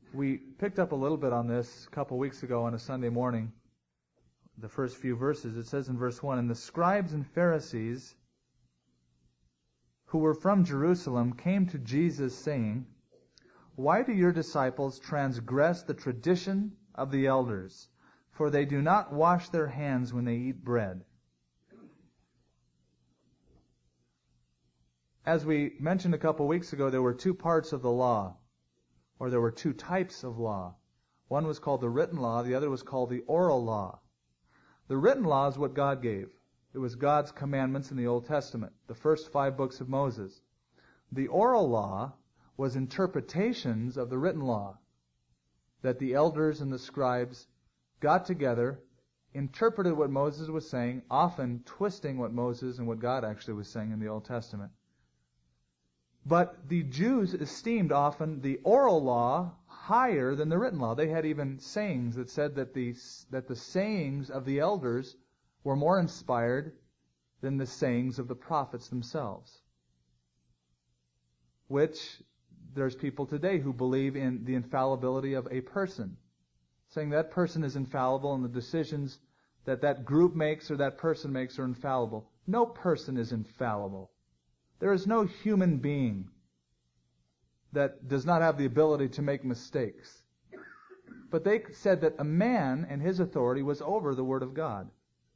We picked up a little bit on this a couple weeks ago on a Sunday morning. The first few verses, it says in verse 1, "And the scribes and Pharisees who were from Jerusalem came to Jesus, saying, 'Why do your disciples transgress the tradition of the elders? For they do not wash their hands when they eat bread.'" As we mentioned a couple weeks ago, there were two parts of the law, or there were two types of law. One was called the written law, the other was called the oral law. The written law is what God gave. It was God's commandments in the Old Testament, the first 5 books of Moses. The oral law was interpretations of the written law that the elders and the scribes got together, interpreted what Moses was saying, often twisting what Moses and what God actually was saying in the Old Testament. But the Jews esteemed often the oral law higher than the written law. They had even sayings that said that the sayings of the elders were more inspired than the sayings of the prophets themselves. Which, there's people today who believe in the infallibility of a person, saying that person is infallible and the decisions that that group makes or that person makes are infallible. No person is infallible. There is no human being that does not have the ability to make mistakes. But they said that a man and his authority was over the Word of God.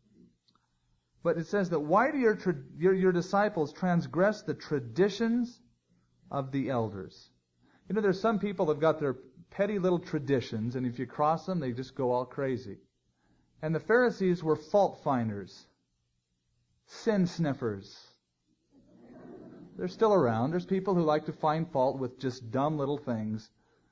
But it says that, "Why do your disciples transgress the traditions of the elders?" You know, there's some people that have got their petty little traditions, and if you cross them, they just go all crazy. And the Pharisees were fault finders, sin sniffers. They're still around. There's people who like to find fault with just dumb little things,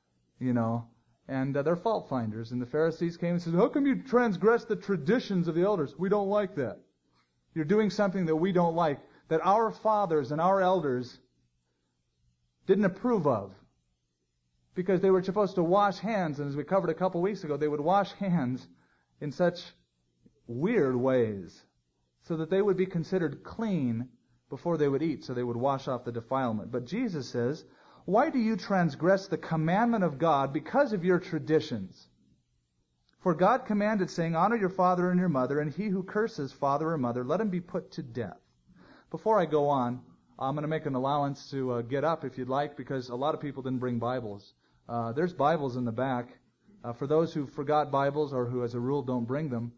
and they're fault finders. And the Pharisees came and said, "How come you transgress the traditions of the elders? We don't like that. You're doing something that we don't like, that our fathers and our elders didn't approve of." Because they were supposed to wash hands, and as we covered a couple weeks ago, they would wash hands in such weird ways so that they would be considered clean before they would eat, so they would wash off the defilement. But Jesus says, "Why do you transgress the commandment of God because of your traditions? For God commanded, saying, 'Honor your father and your mother, and he who curses father or mother, let him be put to death.'" Before I go on, I'm going to make an allowance to get up if you'd like, because a lot of people didn't bring Bibles. There's Bibles in the back. For those who forgot Bibles or who, as a rule, don't bring them,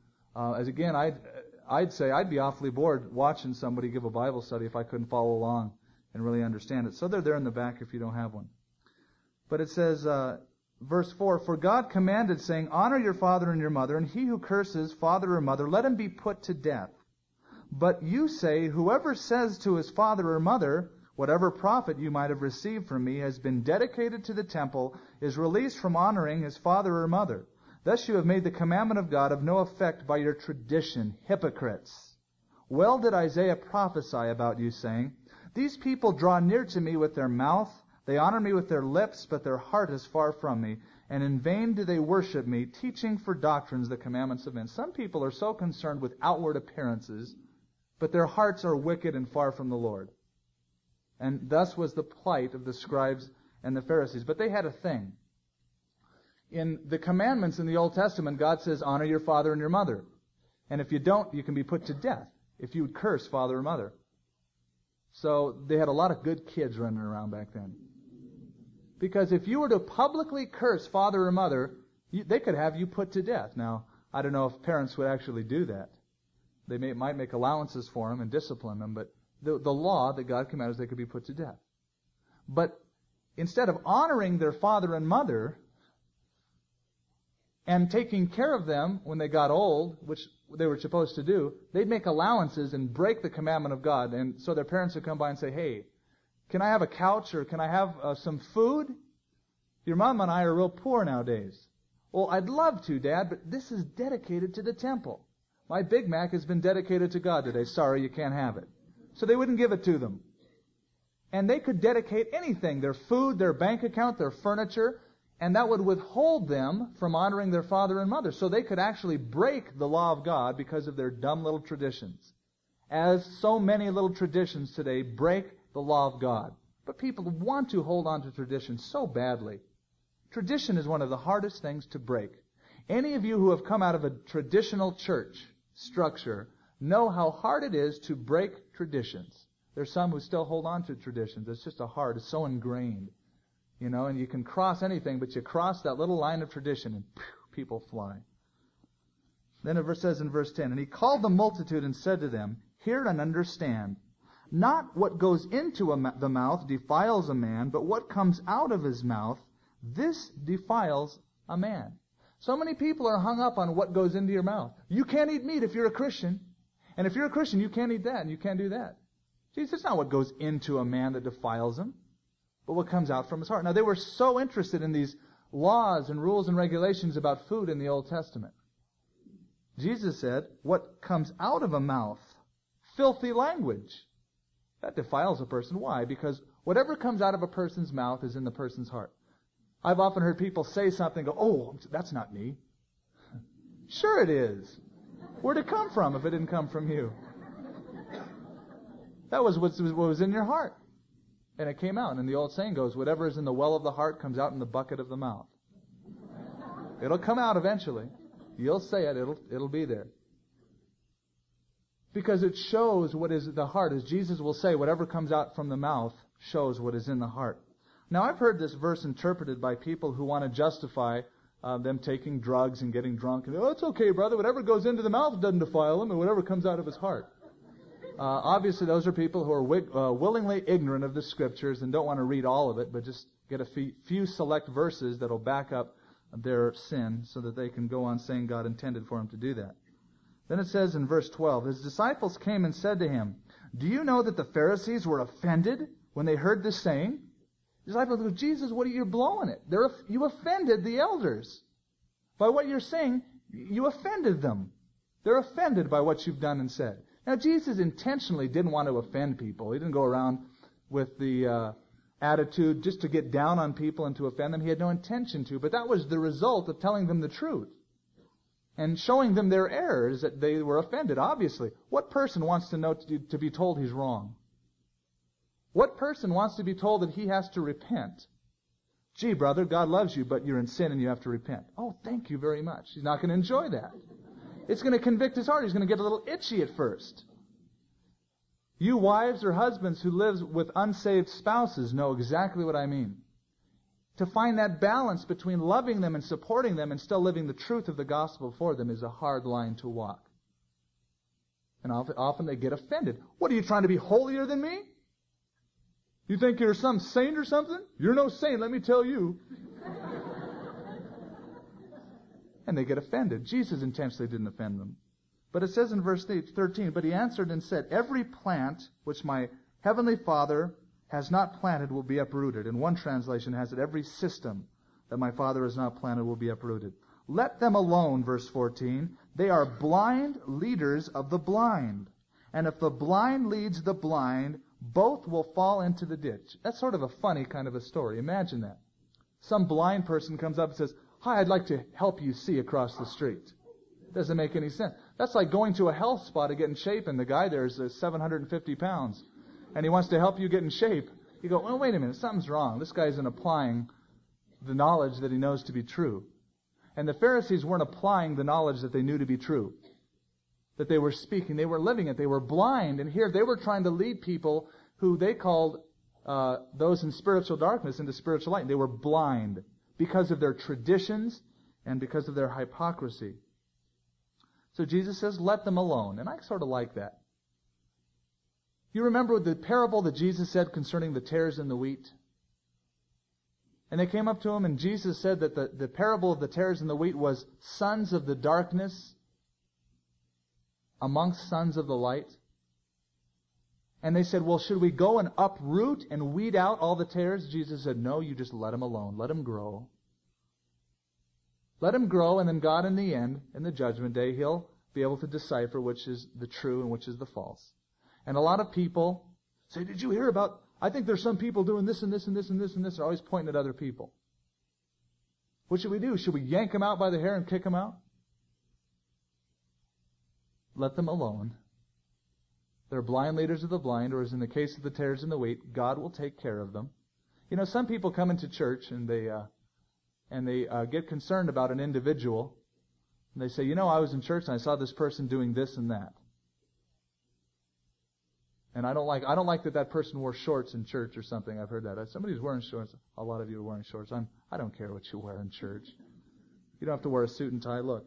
I'd say I'd be awfully bored watching somebody give a Bible study if I couldn't follow along and really understand it. So they're there in the back if you don't have one. But it says, verse 4, "For God commanded, saying, 'Honor your father and your mother, and he who curses father or mother, let him be put to death.' But you say, 'Whoever says to his father or mother, whatever profit you might have received from me has been dedicated to the temple, is released from honoring his father or mother. Thus you have made the commandment of God of no effect by your tradition, hypocrites. Well did Isaiah prophesy about you, saying, 'These people draw near to me with their mouth, they honor me with their lips, but their heart is far from me, and in vain do they worship me, teaching for doctrines the commandments of men.'" Some people are so concerned with outward appearances, but their hearts are wicked and far from the Lord. And thus was the plight of the scribes and the Pharisees. But they had a thing. In the commandments in the Old Testament, God says, "Honor your father and your mother." And if you don't, you can be put to death if you would curse father or mother. So they had a lot of good kids running around back then. Because if you were to publicly curse father or mother, they could have you put to death. Now, I don't know if parents would actually do that. They might make allowances for them and discipline them, but the law that God commanded is they could be put to death. But instead of honoring their father and mother and taking care of them when they got old, which they were supposed to do, they'd make allowances and break the commandment of God. And so their parents would come by and say, "Hey, can I have a couch or can I have some food? Your mom and I are real poor nowadays." "Well, I'd love to, Dad, but this is dedicated to the temple. My Big Mac has been dedicated to God today. Sorry, you can't have it." So they wouldn't give it to them. And they could dedicate anything, their food, their bank account, their furniture, and that would withhold them from honoring their father and mother. So they could actually break the law of God because of their dumb little traditions. As so many little traditions today break the law of God. But people want to hold on to traditions so badly. Tradition is one of the hardest things to break. Any of you who have come out of a traditional church structure know how hard it is to break traditions. There's some who still hold on to traditions. It's just it's so ingrained. And you can cross anything, but you cross that little line of tradition and people fly. Then it says in verse 10, and he called the multitude and said to them, hear and understand. Not what goes into the mouth defiles a man, but what comes out of his mouth, this defiles a man. So many people are hung up on what goes into your mouth. You can't eat meat if you're a Christian. And if you're a Christian, you can't eat that and you can't do that. Jesus, it's not what goes into a man that defiles him, but what comes out from his heart. Now, they were so interested in these laws and rules and regulations about food in the Old Testament. Jesus said, what comes out of a mouth, filthy language, that defiles a person. Why? Because whatever comes out of a person's mouth is in the person's heart. I've often heard people say something, go, oh, that's not me. Sure it is. Where'd it come from if it didn't come from you? That was what was in your heart. And it came out. And the old saying goes, whatever is in the well of the heart comes out in the bucket of the mouth. It'll come out eventually. You'll say it. It'll be there. Because it shows what is the heart. As Jesus will say, whatever comes out from the mouth shows what is in the heart. Now, I've heard this verse interpreted by people who want to justify them taking drugs and getting drunk. And, it's okay, brother. Whatever goes into the mouth doesn't defile him, and whatever comes out of his heart. Obviously, those are people who are willingly ignorant of the Scriptures and don't want to read all of it, but just get a few select verses that will back up their sin so that they can go on saying God intended for them to do that. Then it says in verse 12, his disciples came and said to him, do you know that the Pharisees were offended when they heard this saying? The disciples go, Jesus, what are you blowing it? You offended the elders. By what you're saying, you offended them. They're offended by what you've done and said. Now, Jesus intentionally didn't want to offend people. He didn't go around with the attitude just to get down on people and to offend them. He had no intention to, but that was the result of telling them the truth and showing them their errors, that they were offended, obviously. What person wants to be told he's wrong? What person wants to be told that he has to repent? Gee, brother, God loves you, but you're in sin and you have to repent. Oh, thank you very much. He's not going to enjoy that. It's going to convict his heart. He's going to get a little itchy at first. You wives or husbands who live with unsaved spouses know exactly what I mean. To find that balance between loving them and supporting them and still living the truth of the gospel for them is a hard line to walk. And often they get offended. What, are you trying to be holier than me? You think you're some saint or something? You're no saint, let me tell you. And they get offended. Jesus intentionally didn't offend them. But it says in verse 13, but he answered and said, every plant which my heavenly Father has not planted will be uprooted. And one translation has it, every system that my Father has not planted will be uprooted. Let them alone, verse 14. They are blind leaders of the blind. And if the blind leads the blind, both will fall into the ditch. That's sort of a funny kind of a story. Imagine that. Some blind person comes up and says, hi, I'd like to help you see across the street. Doesn't make any sense. That's like going to a health spa to get in shape, and the guy there is 750 pounds, and he wants to help you get in shape. You go, well, wait a minute, something's wrong. This guy isn't applying the knowledge that he knows to be true. And the Pharisees weren't applying the knowledge that they knew to be true, that they were speaking. They were living it. They were blind, and here they were trying to lead people who they called those in spiritual darkness into spiritual light. They were blind because of their traditions and because of their hypocrisy. So Jesus says, let them alone. And I sort of like that. You remember the parable that Jesus said concerning the tares and the wheat? And they came up to him, and Jesus said that the parable of the tares and the wheat was sons of the darkness amongst sons of the light. And they said, well, should we go and uproot and weed out all the tares? Jesus said, no, you just let them alone. Let them grow. Let them grow, and then God in the end, in the judgment day, He'll be able to decipher which is the true and which is the false. And a lot of people say, did you hear about, I think there's some people doing this and this and this and this and this. They're always pointing at other people. What should we do? Should we yank them out by the hair and kick them out? Let them alone. They're blind leaders of the blind, or as in the case of the tares and the wheat, God will take care of them. You know, some people come into church and and they get concerned about an individual, and they say, I was in church and I saw this person doing this and that. And I don't like that person wore shorts in church or something. I've heard that. Somebody's wearing shorts. A lot of you are wearing shorts. I don't care what you wear in church. You don't have to wear a suit and tie. Look.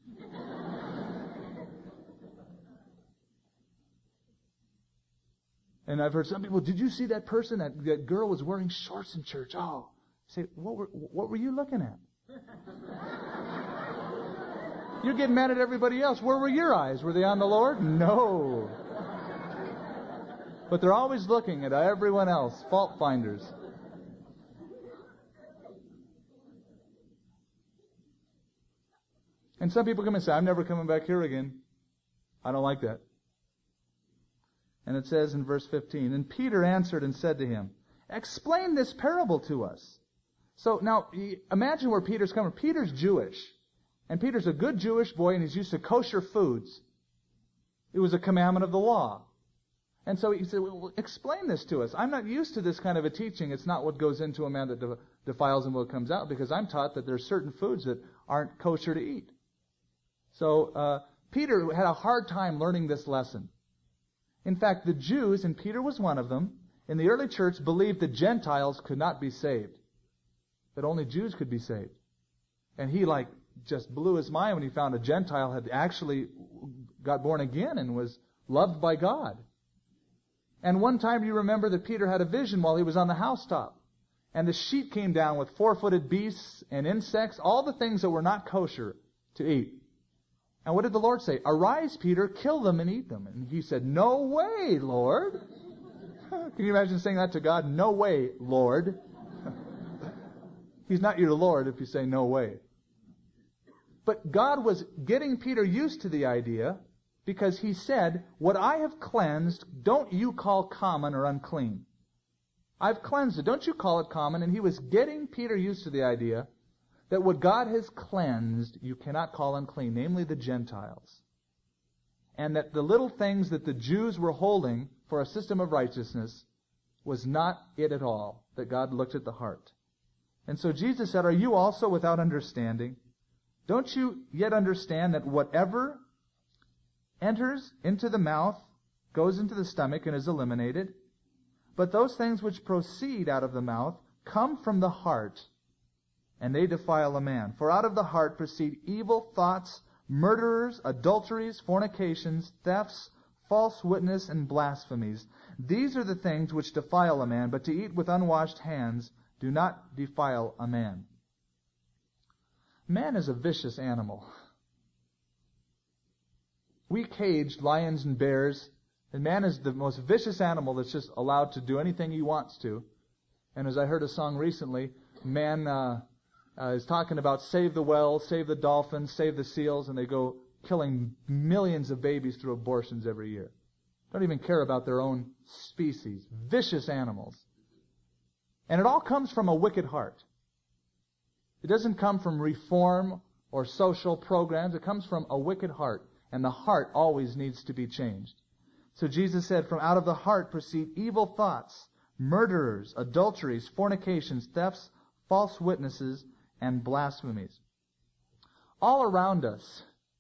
And I've heard some people, did you see that person? That girl was wearing shorts in church. Oh. Say, what were you looking at? You're getting mad at everybody else. Where were your eyes? Were they on the Lord? No. But they're always looking at everyone else, fault finders. And some people come and say, I'm never coming back here again. I don't like that. And it says in verse 15, and Peter answered and said to him, explain this parable to us. So now, imagine where Peter's coming. Peter's Jewish. And Peter's a good Jewish boy, and he's used to kosher foods. It was a commandment of the law. And so he said, well, explain this to us. I'm not used to this kind of a teaching. It's not what goes into a man that defiles and what comes out, because I'm taught that there's certain foods that aren't kosher to eat. So Peter had a hard time learning this lesson. In fact, the Jews, and Peter was one of them, in the early church believed that Gentiles could not be saved. That only Jews could be saved. And he just blew his mind when he found a Gentile had actually got born again and was loved by God. And one time you remember that Peter had a vision while he was on the housetop. And the sheet came down with 4-footed beasts and insects, all the things that were not kosher to eat. And what did the Lord say? Arise, Peter, kill them and eat them. And he said, no way, Lord. Can you imagine saying that to God? No way, Lord. He's not your Lord if you say no way. But God was getting Peter used to the idea, because he said, what I have cleansed, don't you call common or unclean. I've cleansed it. Don't you call it common. And he was getting Peter used to the idea that what God has cleansed, you cannot call unclean, namely the Gentiles. And that the little things that the Jews were holding for a system of righteousness was not it at all, that God looked at the heart. And so Jesus said, are you also without understanding? Don't you yet understand that whatever enters into the mouth goes into the stomach and is eliminated? But those things which proceed out of the mouth come from the heart, and they defile a man. For out of the heart proceed evil thoughts, murderers, adulteries, fornications, thefts, false witness, and blasphemies. These are the things which defile a man, but to eat with unwashed hands do not defile a man. Man is a vicious animal. We caged lions and bears, and man is the most vicious animal that's just allowed to do anything he wants to. And as I heard a song recently, man is talking about save the whales, save the dolphins, save the seals, and they go killing millions of babies through abortions every year. Don't even care about their own species. Vicious animals. And it all comes from a wicked heart. It doesn't come from reform or social programs. It comes from a wicked heart. And the heart always needs to be changed. So Jesus said, from out of the heart proceed evil thoughts, murderers, adulteries, fornications, thefts, false witnesses, and blasphemies. All around us,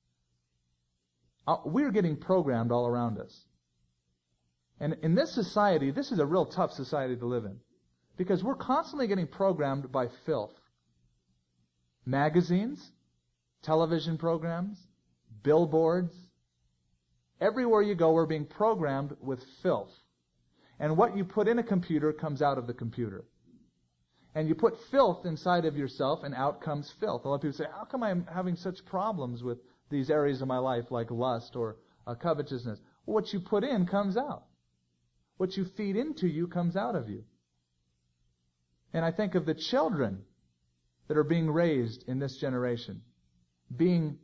we're getting programmed all around us. And in this society, this is a real tough society to live in. Because we're constantly getting programmed by filth. Magazines, television programs, billboards. Everywhere you go, we're being programmed with filth. And what you put in a computer comes out of the computer. And you put filth inside of yourself, and out comes filth. A lot of people say, how come I'm having such problems with these areas of my life, like lust or covetousness? Well, what you put in comes out. What you feed into you comes out of you. And I think of the children that are being raised in this generation, being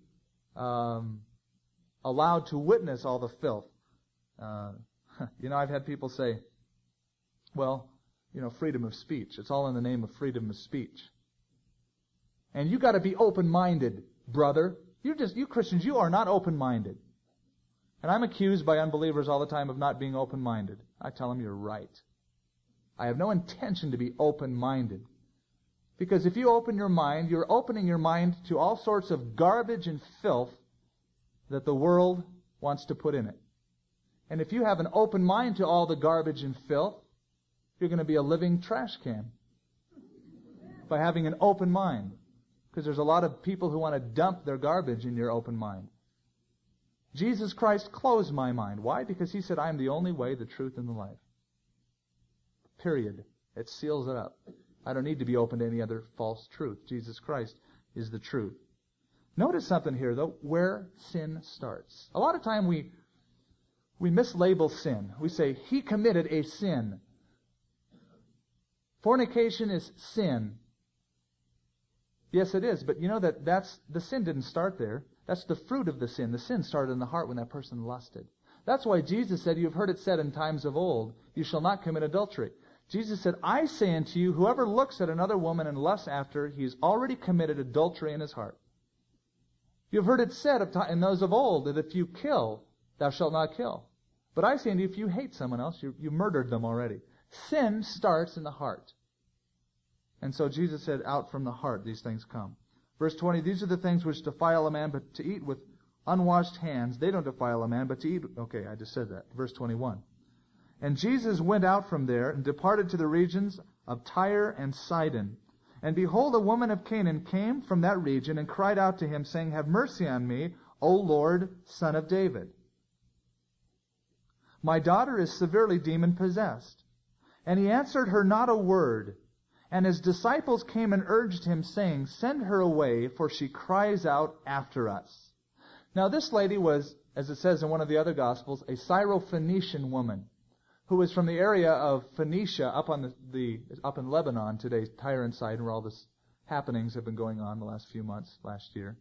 allowed to witness all the filth. I've had people say, well, freedom of speech. It's all in the name of freedom of speech. And you got to be open-minded, brother. You Christians, you are not open-minded. And I'm accused by unbelievers all the time of not being open-minded. I tell them you're right. I have no intention to be open-minded. Because if you open your mind, you're opening your mind to all sorts of garbage and filth that the world wants to put in it. And if you have an open mind to all the garbage and filth, you're going to be a living trash can by having an open mind. Because there's a lot of people who want to dump their garbage in your open mind. Jesus Christ closed my mind. Why? Because He said, I am the only way, the truth, and the life. Period. It seals it up. I don't need to be open to any other false truth. Jesus Christ is the truth. Notice something here, though, where sin starts. A lot of time we mislabel sin. We say, he committed a sin. Fornication is sin. Yes, it is, but you know that's the sin didn't start there. That's the fruit of the sin. The sin started in the heart when that person lusted. That's why Jesus said, you have heard it said in times of old, you shall not commit adultery. Jesus said, I say unto you, whoever looks at another woman and lusts after, he has already committed adultery in his heart. You have heard it said in those of old that if you kill, thou shalt not kill. But I say unto you, if you hate someone else, you murdered them already. Sin starts in the heart. And so Jesus said, out from the heart these things come. Verse 20, these are the things which defile a man, but to eat with unwashed hands, they don't defile a man, but to eat... Okay, I just said that. Verse 21. And Jesus went out from there and departed to the regions of Tyre and Sidon. And behold, a woman of Canaan came from that region and cried out to him, saying, have mercy on me, O Lord, Son of David. My daughter is severely demon-possessed. And he answered her not a word. And his disciples came and urged him, saying, send her away, for she cries out after us. Now this lady was, as it says in one of the other Gospels, a Syrophoenician woman, who was from the area of Phoenicia up in Lebanon today, Tyre and Sidon, where all this happenings have been going on the last few months, last year.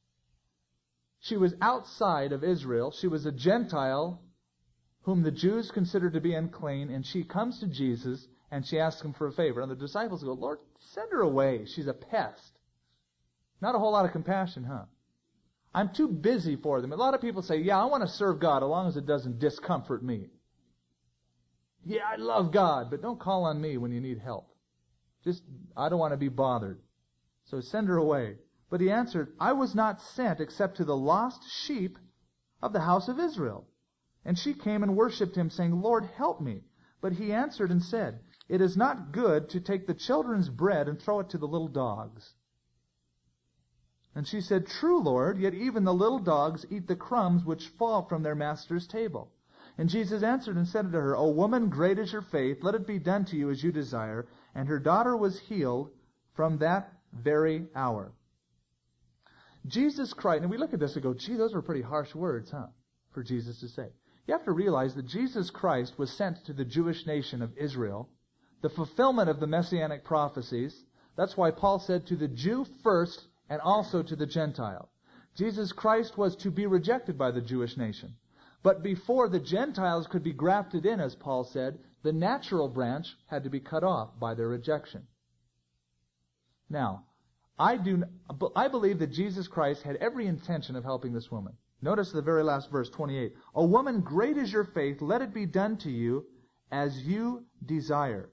She was outside of Israel. She was a Gentile whom the Jews considered to be unclean, and she comes to Jesus and she asks him for a favor. And the disciples go, Lord, send her away. She's a pest. Not a whole lot of compassion, huh? I'm too busy for them. A lot of people say, yeah, I want to serve God as long as it doesn't discomfort me. Yeah, I love God, but don't call on me when you need help. I don't want to be bothered. So send her away. But he answered, I was not sent except to the lost sheep of the house of Israel. And she came and worshipped him, saying, Lord, help me. But he answered and said, it is not good to take the children's bread and throw it to the little dogs. And she said, true, Lord, yet even the little dogs eat the crumbs which fall from their master's table. And Jesus answered and said unto her, O woman, great is your faith, let it be done to you as you desire. And her daughter was healed from that very hour. Jesus Christ, and we look at this and go, gee, those were pretty harsh words, huh, for Jesus to say. You have to realize that Jesus Christ was sent to the Jewish nation of Israel, the fulfillment of the Messianic prophecies. That's why Paul said to the Jew first and also to the Gentile. Jesus Christ was to be rejected by the Jewish nation. But before the Gentiles could be grafted in, as Paul said, the natural branch had to be cut off by their rejection. Now, I believe that Jesus Christ had every intention of helping this woman. Notice the very last verse, 28. O woman, great is your faith, let it be done to you as you desire.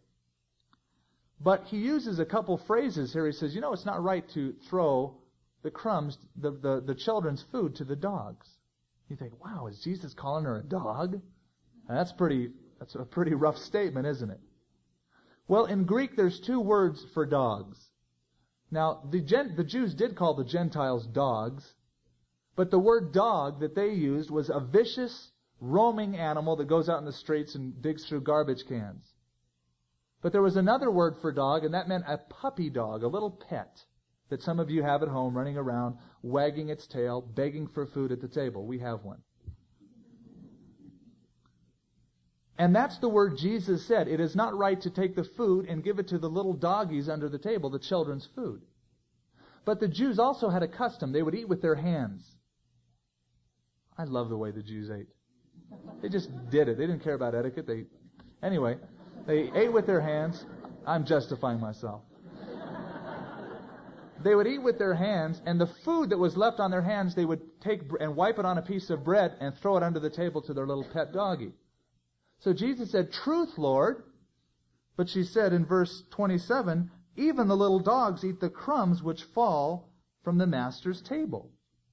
But he uses a couple phrases here. He says, it's not right to throw the crumbs, the children's food to the dogs. You think, wow, is Jesus calling her a dog? That's a pretty rough statement, isn't it? Well, in Greek, there's two words for dogs. Now, the Jews did call the Gentiles dogs, but the word dog that they used was a vicious, roaming animal that goes out in the streets and digs through garbage cans. But there was another word for dog, and that meant a puppy dog, a little pet that some of you have at home running around, wagging its tail, begging for food at the table. We have one. And that's the word Jesus said. It is not right to take the food and give it to the little doggies under the table, the children's food. But the Jews also had a custom. They would eat with their hands. I love the way the Jews ate. They just did it. They didn't care about etiquette. They ate with their hands. I'm justifying myself. They would eat with their hands, and the food that was left on their hands, they would take and wipe it on a piece of bread and throw it under the table to their little pet doggie. So Jesus said, truth, Lord. But she said in verse 27, Even the little dogs eat the crumbs which fall from the master's table.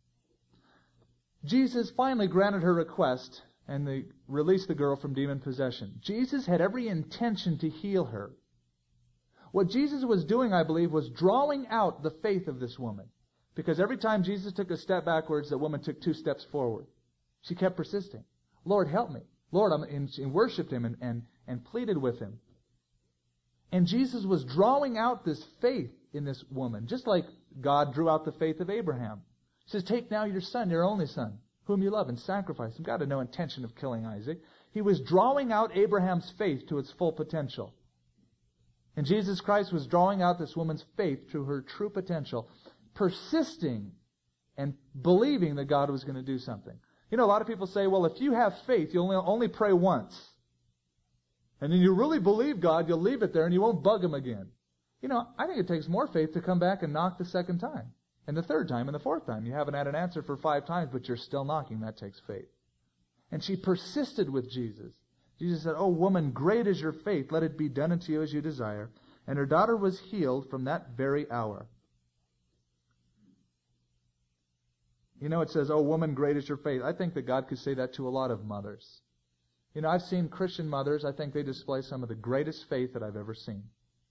Jesus finally granted her request, and they released the girl from demon possession. Jesus had every intention to heal her. What Jesus was doing, I believe, was drawing out the faith of this woman. Because every time Jesus took a step backwards, the woman took 2 steps forward. She kept persisting. Lord, help me. Lord, and worshipped Him and pleaded with Him. And Jesus was drawing out this faith in this woman, just like God drew out the faith of Abraham. He says, take now your son, your only son, whom you love, and sacrifice him. God had no intention of killing Isaac. He was drawing out Abraham's faith to its full potential. And Jesus Christ was drawing out this woman's faith to her true potential, persisting and believing that God was going to do something. You know, a lot of people say, well, if you have faith, you'll only pray once. And then you really believe God, you'll leave it there and you won't bug Him again. You know, I think it takes more faith to come back and knock the second time, and the third time, and the fourth time. You haven't had an answer for 5 times, but you're still knocking. That takes faith. And she persisted with Jesus. Jesus said, "Oh, woman, great is your faith. Let it be done unto you as you desire." And her daughter was healed from that very hour. You know, it says, "Oh, woman, great is your faith." I think that God could say that to a lot of mothers. You know, I've seen Christian mothers, I think they display some of the greatest faith that I've ever seen.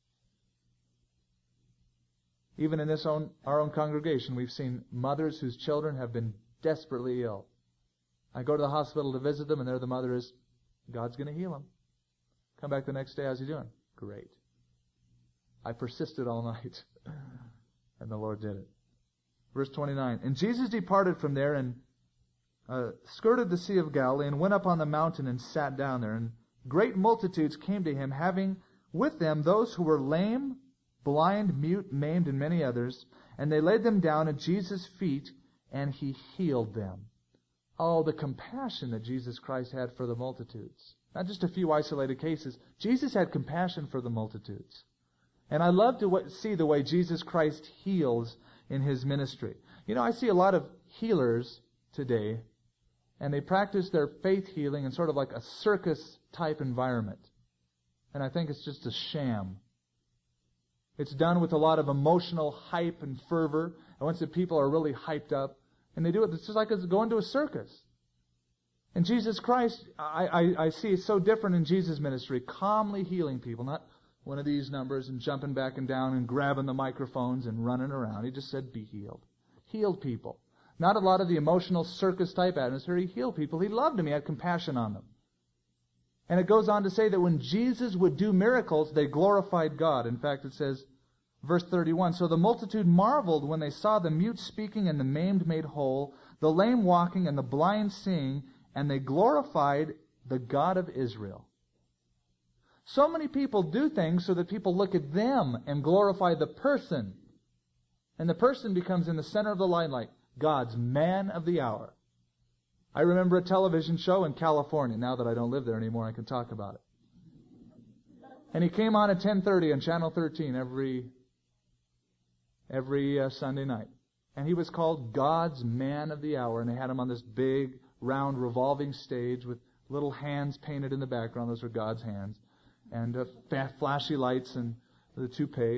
Even in our own congregation, we've seen mothers whose children have been desperately ill. I go to the hospital to visit them, and there the mother is, God's going to heal him. Come back the next day, how's he doing? Great. I persisted all night, and the Lord did it. Verse 29, and Jesus departed from there and skirted the Sea of Galilee and went up on the mountain and sat down there. And great multitudes came to him, having with them those who were lame, blind, mute, maimed, and many others. And they laid them down at Jesus' feet, and He healed them. Oh, the compassion that Jesus Christ had for the multitudes. Not just a few isolated cases. Jesus had compassion for the multitudes. And I love to see the way Jesus Christ heals in His ministry. You know, I see a lot of healers today, and they practice their faith healing in sort of like a circus-type environment. And I think it's just a sham. It's done with a lot of emotional hype and fervor. And once the people are really hyped up, and they do it, it's just like it's going to a circus. And Jesus Christ, I see it's so different in Jesus' ministry, calmly healing people, not one of these numbers and jumping back and down and grabbing the microphones and running around. He just said, be healed. Healed people. Not a lot of the emotional circus-type atmosphere. He healed people. He loved them. He had compassion on them. And it goes on to say that when Jesus would do miracles, they glorified God. In fact, it says, verse 31, so the multitude marveled when they saw the mute speaking and the maimed made whole, the lame walking and the blind seeing, and they glorified the God of Israel. So many people do things so that people look at them and glorify the person. And the person becomes in the center of the limelight, God's man of the hour. I remember a television show in California. Now that I don't live there anymore, I can talk about it. And he came on at 10:30 on Channel 13 every Sunday night. And he was called God's man of the hour. And they had him on this big, round, revolving stage with little hands painted in the background. Those were God's hands. And flashy lights and the toupee.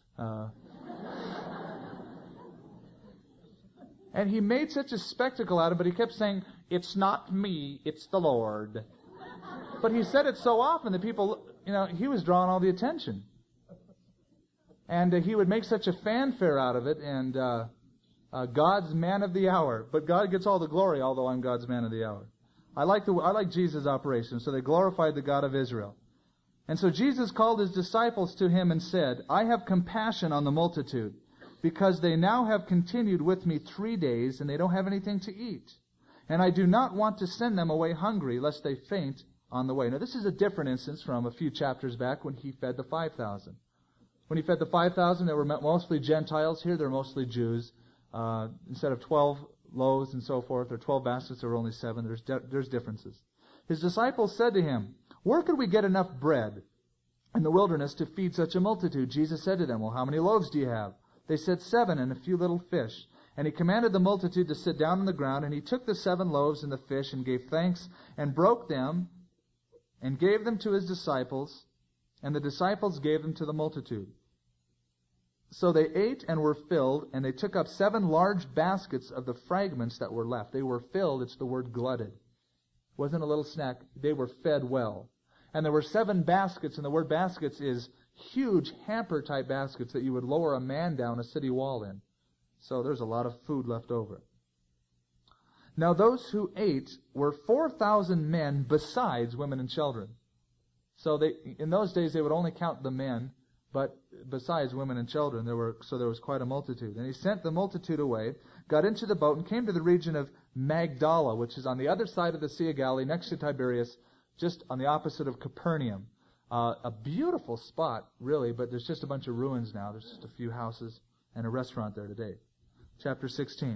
And he made such a spectacle out of it, but he kept saying, it's not me, it's the Lord. But he said it so often that people, he was drawing all the attention. And he would make such a fanfare out of it, and God's man of the hour. But God gets all the glory, although I'm God's man of the hour. I like Jesus' operation, so they glorified the God of Israel. And so Jesus called His disciples to Him and said, I have compassion on the multitude, because they now have continued with me 3 days, and they don't have anything to eat. And I do not want to send them away hungry, lest they faint on the way. Now, this is a different instance from a few chapters back when He fed the 5,000. When He fed the 5,000, they were mostly Gentiles. Here, they're mostly Jews. Instead of 12 loaves and so forth, or 12 baskets, there were only 7. There's differences. His disciples said to Him, where could we get enough bread in the wilderness to feed such a multitude? Jesus said to them, well, how many loaves do you have? They said 7 and a few little fish. And He commanded the multitude to sit down on the ground, and He took the 7 loaves and the fish and gave thanks and broke them and gave them to His disciples, and the disciples gave them to the multitude. So they ate and were filled, and they took up 7 large baskets of the fragments that were left. They were filled, it's the word glutted. It wasn't a little snack. They were fed well. And there were 7 baskets, and the word baskets is huge hamper-type baskets that you would lower a man down a city wall in. So there's a lot of food left over. Now those who ate were 4,000 men besides women and children. So in those days they would only count the men, but besides women and children, there was quite a multitude. And he sent the multitude away, got into the boat, and came to the region of Magdala, which is on the other side of the Sea of Galilee, next to Tiberias, just on the opposite of Capernaum. A beautiful spot, really, but there's just a bunch of ruins now. There's just a few houses and a restaurant there today. Chapter 16.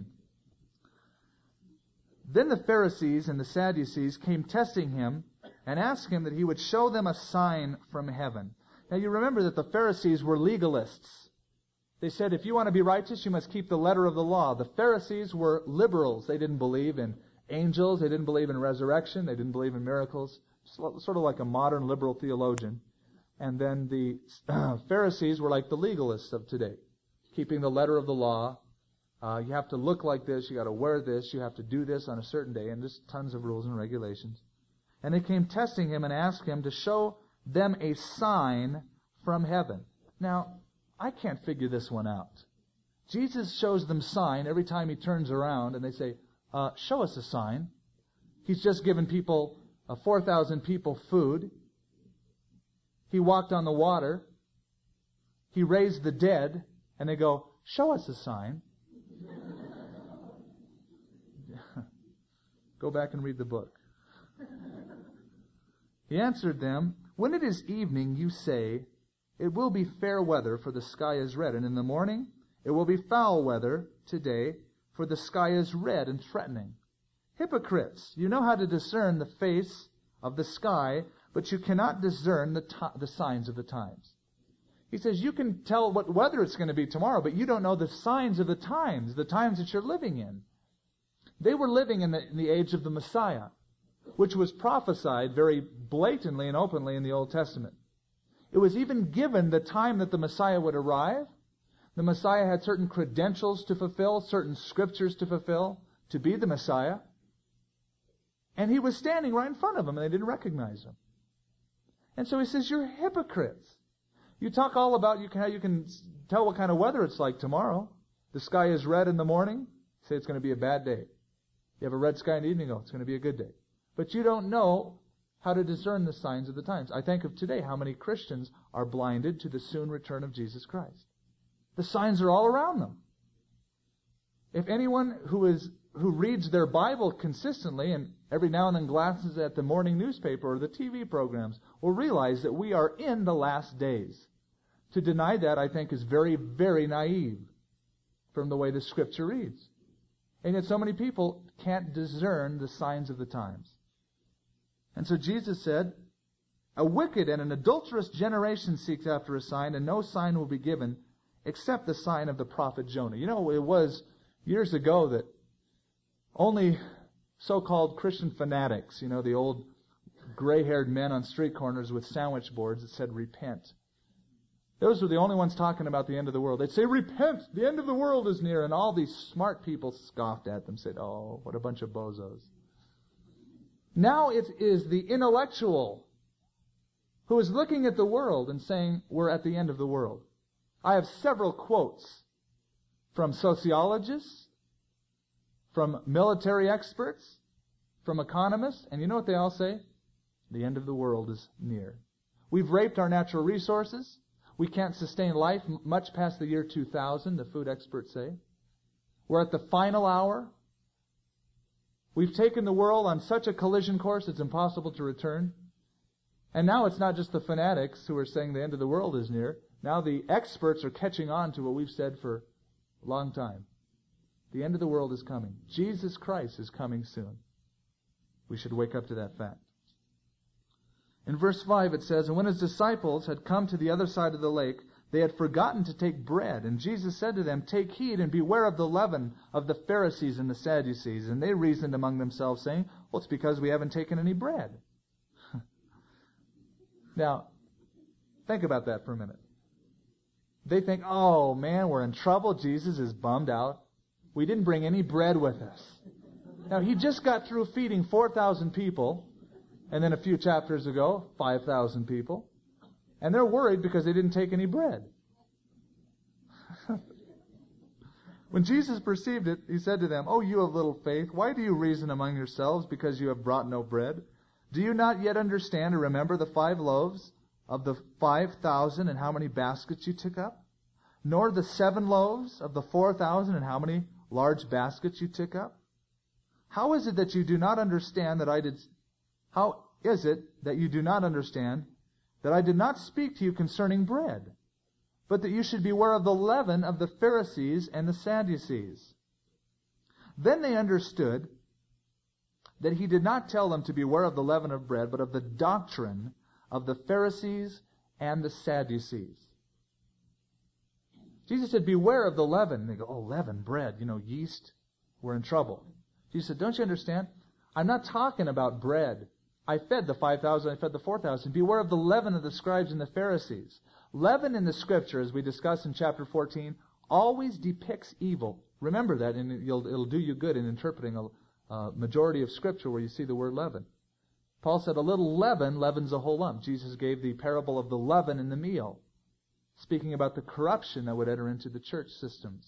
Then the Pharisees and the Sadducees came testing him and asked him that he would show them a sign from heaven. Now you remember that the Pharisees were legalists. They said, if you want to be righteous, you must keep the letter of the law. The Pharisees were liberals. They didn't believe in angels. They didn't believe in resurrection. They didn't believe in miracles. Sort of like a modern liberal theologian. And then the Pharisees were like the legalists of today, keeping the letter of the law. You have to look like this. You got to wear this. You have to do this on a certain day. And just tons of rules and regulations. And they came testing him and asked him to show them a sign from heaven. Now, I can't figure this one out. Jesus shows them sign every time he turns around, and they say, show us a sign. He's just given people, 4,000 people, food. He walked on the water. He raised the dead. And they go, show us a sign. Go back and read the book. He answered them, when it is evening, you say, it will be fair weather, for the sky is red. And in the morning, it will be foul weather today, for the sky is red and threatening. Hypocrites, you know how to discern the face of the sky, but you cannot discern the signs of the times. He says, you can tell what weather it's going to be tomorrow, but you don't know the signs of the times that you're living in. They were living in the age of the Messiah, which was prophesied very blatantly and openly in the Old Testament. It was even given the time that the Messiah would arrive. The Messiah had certain credentials to fulfill, certain scriptures to fulfill, to be the Messiah. And he was standing right in front of them, and they didn't recognize him. And so he says, you're hypocrites. You talk all about how you can tell what kind of weather it's like tomorrow. The sky is red in the morning. Say it's going to be a bad day. You have a red sky in the evening, it's going to be a good day. But you don't know how to discern the signs of the times. I think of today how many Christians are blinded to the soon return of Jesus Christ. The signs are all around them. If anyone who reads their Bible consistently and every now and then glances at the morning newspaper or the TV programs will realize that we are in the last days. To deny that, I think, is very, very naive from the way the Scripture reads. And yet so many people can't discern the signs of the times. And so Jesus said, a wicked and an adulterous generation seeks after a sign, and no sign will be given except the sign of the prophet Jonah. You know, it was years ago that only so-called Christian fanatics, you know, the old gray-haired men on street corners with sandwich boards that said, repent. Those were the only ones talking about the end of the world. They'd say, repent, the end of the world is near. And all these smart people scoffed at them, said, oh, what a bunch of bozos. Now it is the intellectual who is looking at the world and saying, we're at the end of the world. I have several quotes from sociologists, from military experts, from economists, and you know what they all say? The end of the world is near. We've raped our natural resources. We can't sustain life much past the year 2000, the food experts say. We're at the final hour. We've taken the world on such a collision course it's impossible to return. And now it's not just the fanatics who are saying the end of the world is near. Now the experts are catching on to what we've said for a long time. The end of the world is coming. Jesus Christ is coming soon. We should wake up to that fact. In verse 5 it says, and when his disciples had come to the other side of the lake, they had forgotten to take bread. And Jesus said to them, take heed and beware of the leaven of the Pharisees and the Sadducees. And they reasoned among themselves, saying, well, it's because we haven't taken any bread. Now, think about that for a minute. They think, oh man, we're in trouble. Jesus is bummed out. We didn't bring any bread with us. Now, he just got through feeding 4,000 people, and then a few chapters ago, 5,000 people. And they're worried because they didn't take any bread. When Jesus perceived it, he said to them, "Oh, you of little faith, why do you reason among yourselves because you have brought no bread? Do you not yet understand or remember the 5 loaves of the 5,000 and how many baskets you took up? Nor the 7 loaves of the 4,000 and how many large baskets you took up? How is it that you do not understand that I did not speak to you concerning bread, but that you should beware of the leaven of the Pharisees and the Sadducees?" Then they understood that he did not tell them to beware of the leaven of bread, but of the doctrine of the Pharisees and the Sadducees. Jesus said, beware of the leaven. And they go, oh, leaven, bread, yeast, we're in trouble. Jesus said, don't you understand? I'm not talking about bread. I fed the 5,000, I fed the 4,000. Beware of the leaven of the scribes and the Pharisees. Leaven in the Scripture, as we discussed in chapter 14, always depicts evil. Remember that, and it'll do you good in interpreting a majority of Scripture where you see the word leaven. Paul said a little leaven leavens a whole lump. Jesus gave the parable of the leaven in the meal, speaking about the corruption that would enter into the church systems.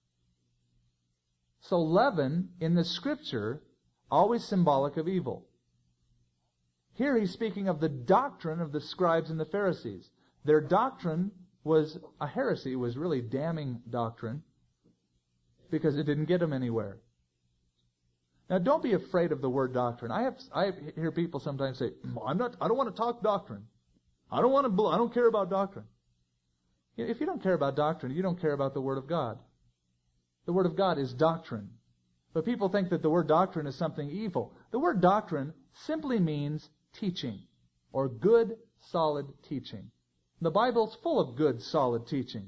So leaven in the Scripture, always symbolic of evil. Here he's speaking of the doctrine of the scribes and the Pharisees. Their doctrine was a heresy. It was really damning doctrine because it didn't get them anywhere. Now, don't be afraid of the word doctrine. I hear people sometimes say, I don't want to talk doctrine. I don't care about doctrine. If you don't care about doctrine, you don't care about the Word of God. The Word of God is doctrine. But people think that the word doctrine is something evil. The word doctrine simply means teaching, or good, solid teaching. The Bible's full of good, solid teaching.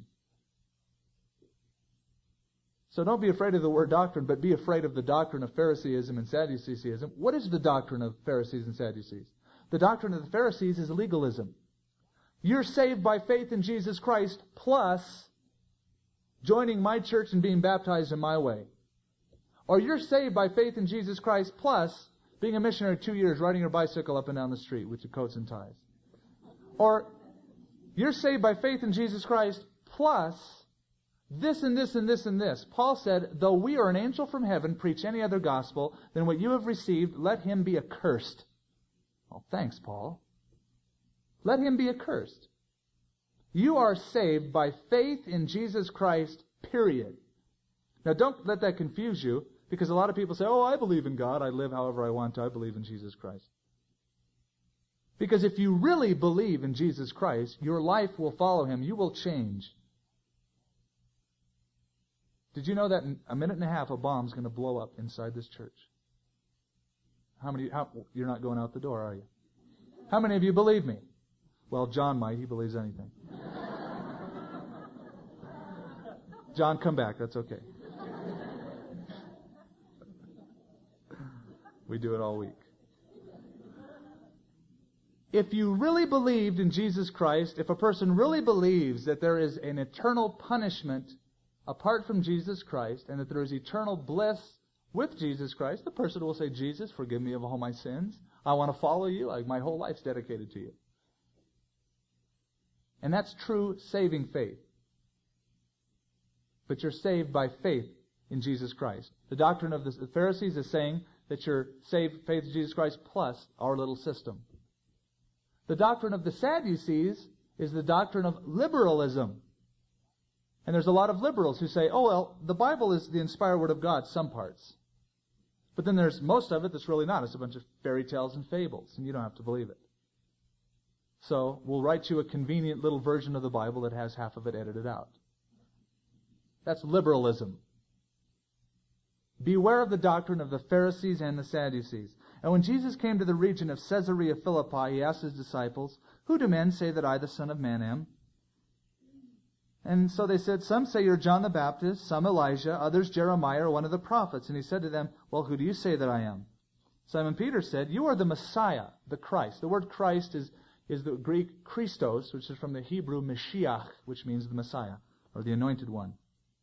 So don't be afraid of the word doctrine, but be afraid of the doctrine of Phariseeism and Sadduceeism. What is the doctrine of Pharisees and Sadducees? The doctrine of the Pharisees is legalism. You're saved by faith in Jesus Christ plus joining my church and being baptized in my way. Or you're saved by faith in Jesus Christ plus being a missionary 2 years, riding your bicycle up and down the street with your coats and ties. Or you're saved by faith in Jesus Christ plus this and this and this and this. Paul said, though we or an angel from heaven preach any other gospel than what you have received, let him be accursed. Oh, thanks, Paul. Let him be accursed. You are saved by faith in Jesus Christ, period. Now, don't let that confuse you, because a lot of people say, oh, I believe in God. I live however I want to. I believe in Jesus Christ. Because if you really believe in Jesus Christ, your life will follow him. You will change. Did you know that in a minute and a half a bomb's going to blow up inside this church? You're not going out the door, are you? How many of you believe me? Well, John might. He believes anything. John, come back. That's okay. We do it all week. If you really believed in Jesus Christ, if a person really believes that there is an eternal punishment apart from Jesus Christ and that there is eternal bliss with Jesus Christ, the person will say, Jesus, forgive me of all my sins. I want to follow you. My whole life's dedicated to you. And that's true saving faith. But you're saved by faith in Jesus Christ. The doctrine of the Pharisees is saying that you're saved faith in Jesus Christ plus our little system. The doctrine of the Sadducees is the doctrine of liberalism. And there's a lot of liberals who say, oh, well, the Bible is the inspired Word of God, some parts. But then there's most of it that's really not. It's a bunch of fairy tales and fables, and you don't have to believe it. So we'll write you a convenient little version of the Bible that has half of it edited out. That's liberalism. Beware of the doctrine of the Pharisees and the Sadducees. And when Jesus came to the region of Caesarea Philippi, he asked his disciples, who do men say that I, the Son of Man, am? And so they said, some say you're John the Baptist, some Elijah, others Jeremiah or one of the prophets. And he said to them, well, who do you say that I am? Simon Peter said, you are the Messiah, the Christ. The word Christ is is the Greek Christos, which is from the Hebrew Mashiach, which means the Messiah, or the Anointed One.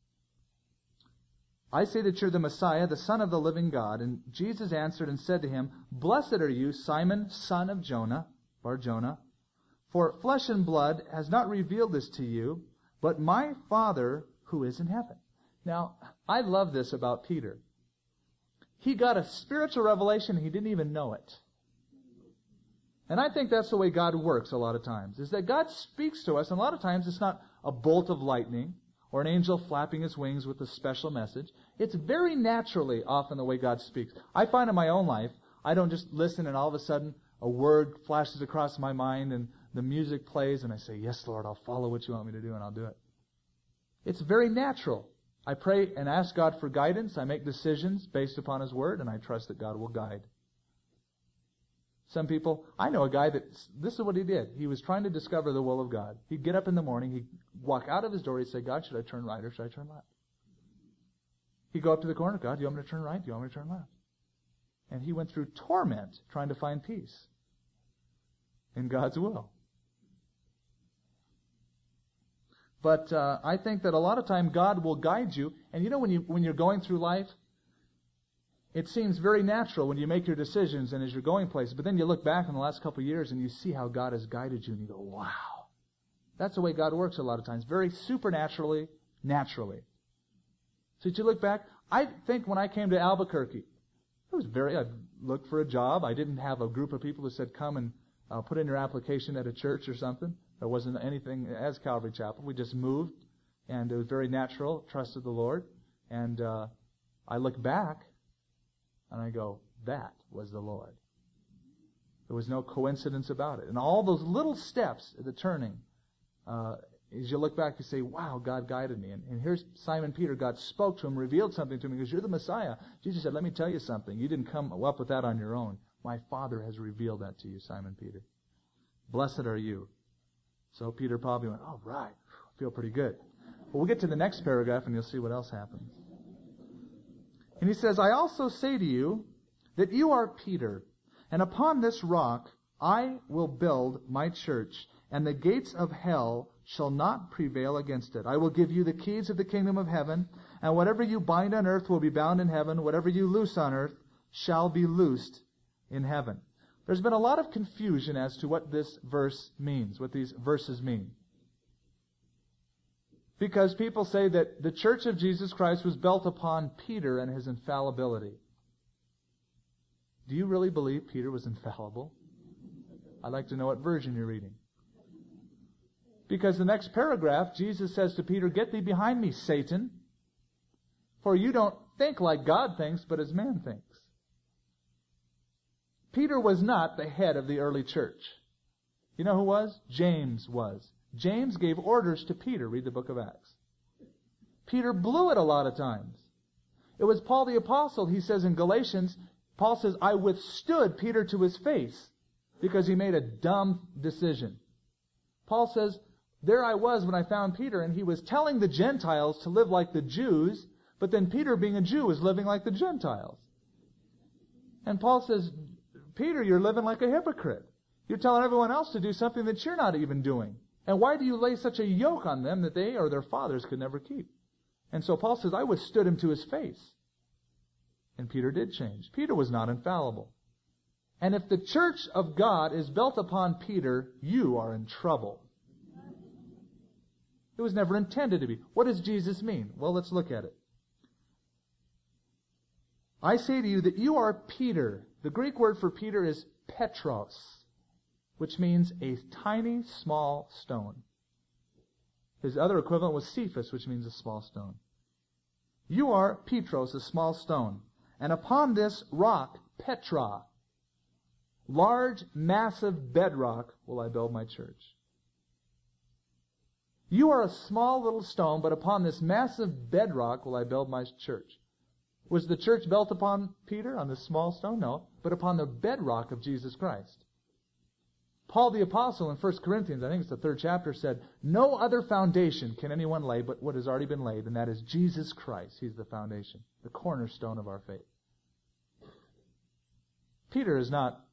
I say that you're the Messiah, the Son of the living God. And Jesus answered and said to him, Blessed are you, Simon, son of Jonah, Bar-Jonah, for flesh and blood has not revealed this to you, but my Father who is in heaven. Now, I love this about Peter. He got a spiritual revelation, he didn't even know it. And I think that's the way God works a lot of times, is that God speaks to us, and a lot of times it's not a bolt of lightning, or an angel flapping his wings with a special message. It's very naturally often the way God speaks. I find in my own life, I don't just listen and all of a sudden a word flashes across my mind and the music plays and I say, yes, Lord, I'll follow what you want me to do and I'll do it. It's very natural. I pray and ask God for guidance. I make decisions based upon His Word and I trust that God will guide. Some people, I know a guy this is what he did. He was trying to discover the will of God. He'd get up in the morning, he'd walk out of his door, he'd say, God, should I turn right or should I turn left? He'd go up to the corner, God, do you want me to turn right? Do you want me to turn left? And he went through torment trying to find peace in God's will. But I think that a lot of time God will guide you. And you know when you're going through life, it seems very natural when you make your decisions and as you're going places. But then you look back in the last couple of years and you see how God has guided you and you go, wow. That's the way God works a lot of times. Very supernaturally, naturally. So you look back, I think when I came to Albuquerque, I looked for a job. I didn't have a group of people who said, come and put in your application at a church or something. There wasn't anything as Calvary Chapel. We just moved and it was very natural, trusted the Lord. And I look back and I go, that was the Lord. There was no coincidence about it. And all those little steps at the turning, as you look back, you say, wow, God guided me. And here's Simon Peter. God spoke to him, revealed something to him. He goes, you're the Messiah. Jesus said, let me tell you something. You didn't come up with that on your own. My Father has revealed that to you, Simon Peter. Blessed are you. So Peter probably went, oh, right. I feel pretty good. Well, we'll get to the next paragraph and you'll see what else happens. And he says, I also say to you that you are Peter, and upon this rock I will build my church, and the gates of hell shall not prevail against it. I will give you the keys of the kingdom of heaven, and whatever you bind on earth will be bound in heaven. Whatever you loose on earth shall be loosed in heaven. There's been a lot of confusion as to what this verse means, what these verses mean. Because people say that the church of Jesus Christ was built upon Peter and his infallibility. Do you really believe Peter was infallible? I'd like to know what version you're reading. Because the next paragraph, Jesus says to Peter, get thee behind me, Satan, for you don't think like God thinks, but as man thinks. Peter was not the head of the early church. You know who was? James was. James gave orders to Peter. Read the book of Acts. Peter blew it a lot of times. It was Paul the Apostle, he says in Galatians, Paul says, I withstood Peter to his face because he made a dumb decision. Paul says, there I was when I found Peter, and he was telling the Gentiles to live like the Jews, but then Peter, being a Jew, was living like the Gentiles. And Paul says, Peter, you're living like a hypocrite. You're telling everyone else to do something that you're not even doing. And why do you lay such a yoke on them that they or their fathers could never keep? And so Paul says, I withstood him to his face. And Peter did change. Peter was not infallible. And if the church of God is built upon Peter, you are in trouble. It was never intended to be. What does Jesus mean? Well, let's look at it. I say to you that you are Peter. The Greek word for Peter is Petros, which means a tiny, small stone. His other equivalent was Cephas, which means a small stone. You are Petros, a small stone. And upon this rock, Petra, large, massive bedrock, will I build my church. You are a small little stone, but upon this massive bedrock will I build my church. Was the church built upon Peter, on this small stone? No, but upon the bedrock of Jesus Christ. Paul the Apostle in 1 Corinthians, I think it's the 3rd chapter, said, no other foundation can anyone lay but what has already been laid, and that is Jesus Christ. He's the foundation, the cornerstone of our faith. Peter is not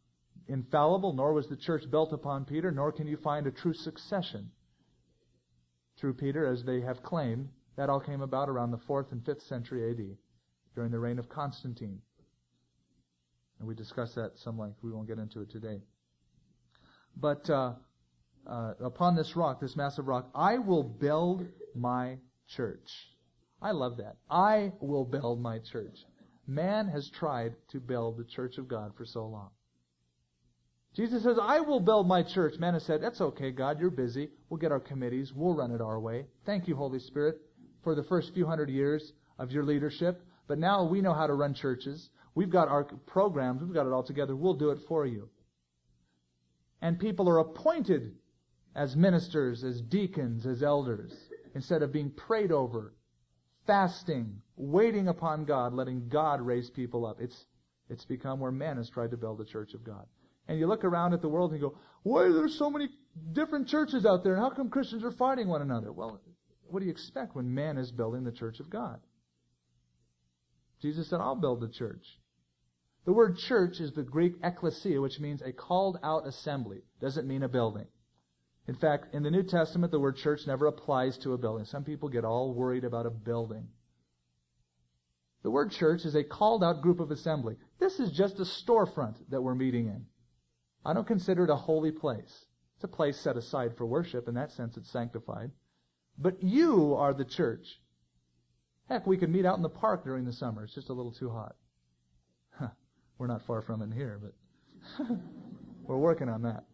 infallible, nor was the church built upon Peter, nor can you find a true succession through Peter, as they have claimed. That all came about around the 4th and 5th century A.D., during the reign of Constantine. And we discussed that at some length. We won't get into it today. But upon this rock, this massive rock, I will build my church. I love that. I will build my church. Man has tried to build the church of God for so long. Jesus says, I will build my church. Man has said, that's okay, God, you're busy. We'll get our committees. We'll run it our way. Thank you, Holy Spirit, for the first few hundred years of your leadership. But now we know how to run churches. We've got our programs. We've got it all together. We'll do it for you. And people are appointed as ministers, as deacons, as elders, instead of being prayed over, fasting, waiting upon God, letting God raise people up. It's become where man has tried to build the church of God. And you look around at the world and you go, why are there so many different churches out there? And how come Christians are fighting one another? Well, what do you expect when man is building the church of God? Jesus said, I'll build the church. The word church is the Greek ekklesia, which means a called out assembly. Doesn't mean a building. In fact, in the New Testament, the word church never applies to a building. Some people get all worried about a building. The word church is a called out group of assembly. This is just a storefront that we're meeting in. I don't consider it a holy place. It's a place set aside for worship. In that sense, it's sanctified. But you are the church. Heck, we could meet out in the park during the summer. It's just a little too hot. We're not far from it here, but we're working on that.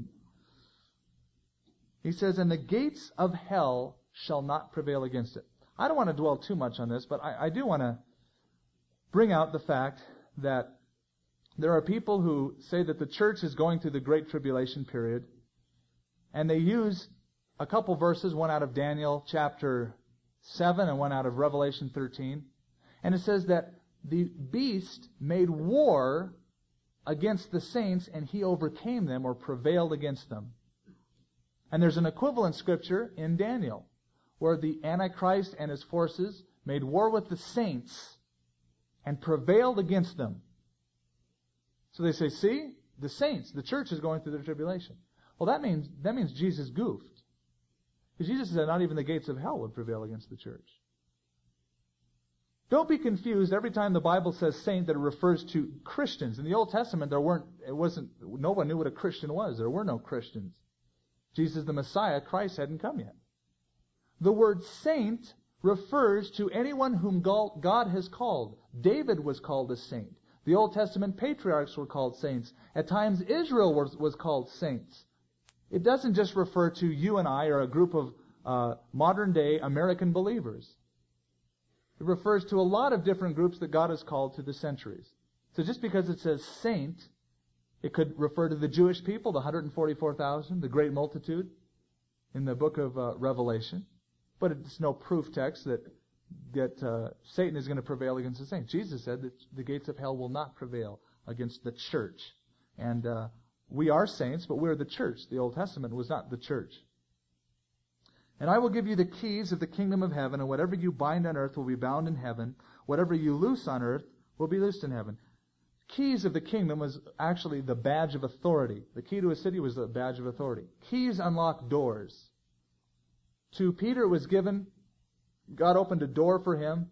He says, and the gates of hell shall not prevail against it. I don't want to dwell too much on this, but I do want to bring out the fact that there are people who say that the church is going through the Great Tribulation period, and they use a couple verses, one out of Daniel chapter 7 and one out of Revelation 13. And it says that the beast made war against the saints, and he overcame them or prevailed against them. And there's an equivalent scripture in Daniel, where the Antichrist and his forces made war with the saints and prevailed against them. So they say, see, the saints, the church is going through the tribulation. Well, that means Jesus goofed. Because Jesus said not even the gates of hell would prevail against the church. Don't be confused every time the Bible says saint that it refers to Christians. In the Old Testament, no one knew what a Christian was. There were no Christians. Jesus the Messiah, Christ, hadn't come yet. The word saint refers to anyone whom God has called. David was called a saint. The Old Testament patriarchs were called saints. At times Israel was called saints. It doesn't just refer to you and I or a group of modern-day American believers. It refers to a lot of different groups that God has called through the centuries. So just because it says saint, it could refer to the Jewish people, the 144,000, the great multitude in the book of Revelation. But it's no proof text that Satan is going to prevail against the saints. Jesus said that the gates of hell will not prevail against the church. And we are saints, but we're the church. The Old Testament was not the church. And I will give you the keys of the kingdom of heaven, and whatever you bind on earth will be bound in heaven. Whatever you loose on earth will be loosed in heaven. Keys of the kingdom was actually the badge of authority. The key to a city was the badge of authority. Keys unlock doors. To Peter it was given, God opened a door for him.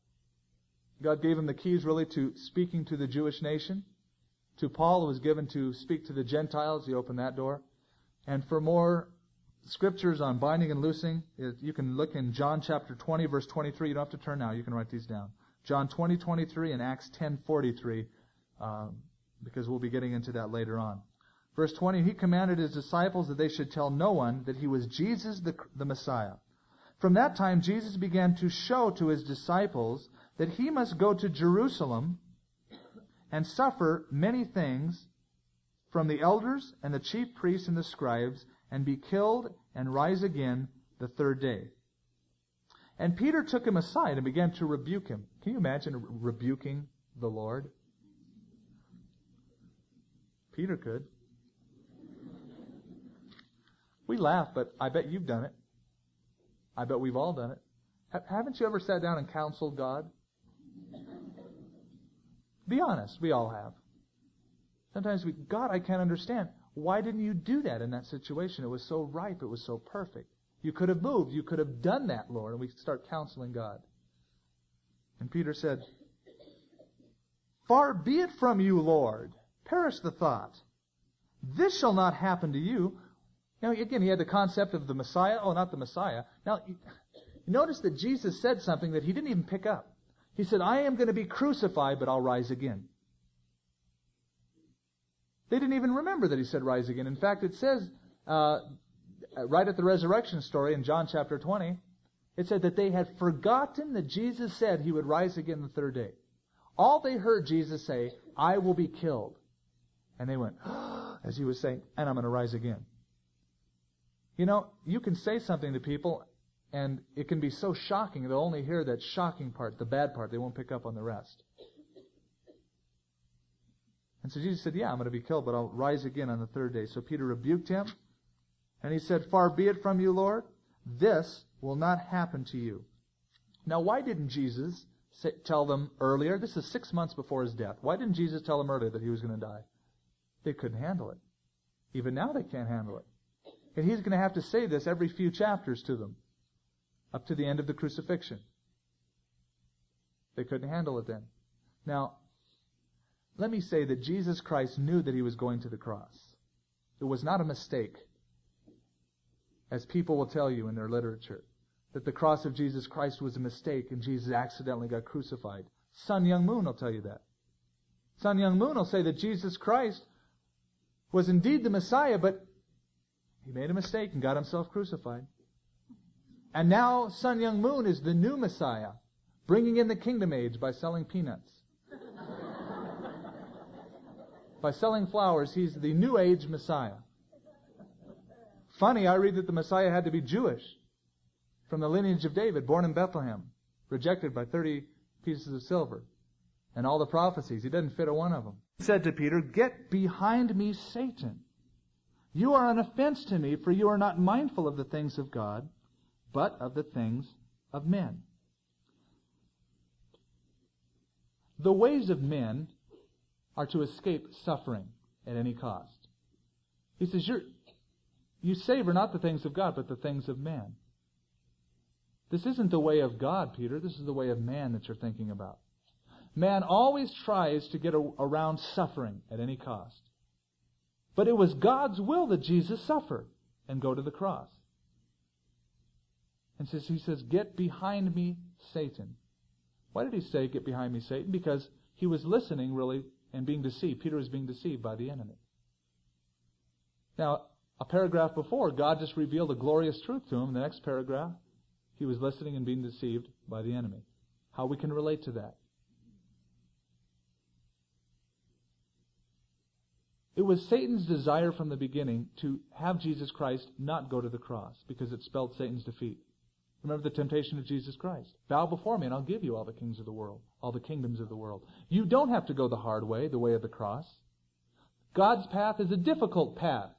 God gave him the keys really to speaking to the Jewish nation. To Paul it was given to speak to the Gentiles. He opened that door. And for more scriptures on binding and loosing, you can look in John chapter 20, verse 23. You don't have to turn now. You can write these down. John 20, 23 and Acts 10, 43, because we'll be getting into that later on. Verse 20, he commanded his disciples that they should tell no one that he was Jesus the Messiah. From that time, Jesus began to show to his disciples that he must go to Jerusalem and suffer many things from the elders and the chief priests and the scribes, and be killed and rise again the third day. And Peter took him aside and began to rebuke him. Can you imagine rebuking the Lord? Peter could. We laugh, but I bet you've done it. I bet we've all done it. Haven't you ever sat down and counseled God? Be honest, we all have. Sometimes God, I can't understand. Why didn't you do that in that situation? It was so ripe. It was so perfect. You could have moved. You could have done that, Lord. And we start counseling God. And Peter said, "Far be it from you, Lord. Perish the thought. This shall not happen to you." Now, again, he had the concept of the Messiah. Oh, not the Messiah. Now, notice that Jesus said something that he didn't even pick up. He said, "I am going to be crucified, but I'll rise again." They didn't even remember that he said rise again. In fact, it says, right at the resurrection story in John chapter 20, it said that they had forgotten that Jesus said he would rise again the third day. All they heard Jesus say, "I will be killed." And they went, as he was saying, "And I'm going to rise again." You know, you can say something to people, and it can be so shocking, they'll only hear that shocking part, the bad part. They won't pick up on the rest. And so Jesus said, "Yeah, I'm going to be killed, but I'll rise again on the third day." So Peter rebuked him, and he said, "Far be it from you, Lord. This will not happen to you." Now, why didn't Jesus tell them earlier? This is 6 months before his death. Why didn't Jesus tell them earlier that he was going to die? They couldn't handle it. Even now they can't handle it. And he's going to have to say this every few chapters to them, up to the end of the crucifixion. They couldn't handle it then. Now, let me say that Jesus Christ knew that he was going to the cross. It was not a mistake, as people will tell you in their literature, that the cross of Jesus Christ was a mistake and Jesus accidentally got crucified. Sun Myung Moon will tell you that. Sun Myung Moon will say that Jesus Christ was indeed the Messiah, but he made a mistake and got himself crucified. And now Sun Myung Moon is the new Messiah, bringing in the kingdom age by selling peanuts. By selling flowers, he's the new age Messiah. Funny, I read that the Messiah had to be Jewish, from the lineage of David, born in Bethlehem, rejected by 30 pieces of silver. And all the prophecies, he doesn't fit a one of them. He said to Peter, "Get behind me, Satan. You are an offense to me, for you are not mindful of the things of God, but of the things of men." The ways of men are to escape suffering at any cost. He says, you savor not the things of God, but the things of man. This isn't the way of God, Peter. This is the way of man that you're thinking about. Man always tries to get around suffering at any cost. But it was God's will that Jesus suffer and go to the cross. And so he says, "Get behind me, Satan." Why did he say, "Get behind me, Satan"? Because he was listening, really, and being deceived. Peter was being deceived by the enemy. Now, a paragraph before, God just revealed a glorious truth to him. In the next paragraph, he was listening and being deceived by the enemy. How we can relate to that. It was Satan's desire from the beginning to have Jesus Christ not go to the cross, because it spelled Satan's defeat. Remember the temptation of Jesus Christ. "Bow before me and I'll give you all the kings of the world, all the kingdoms of the world." You don't have to go the hard way, the way of the cross. God's path is a difficult path.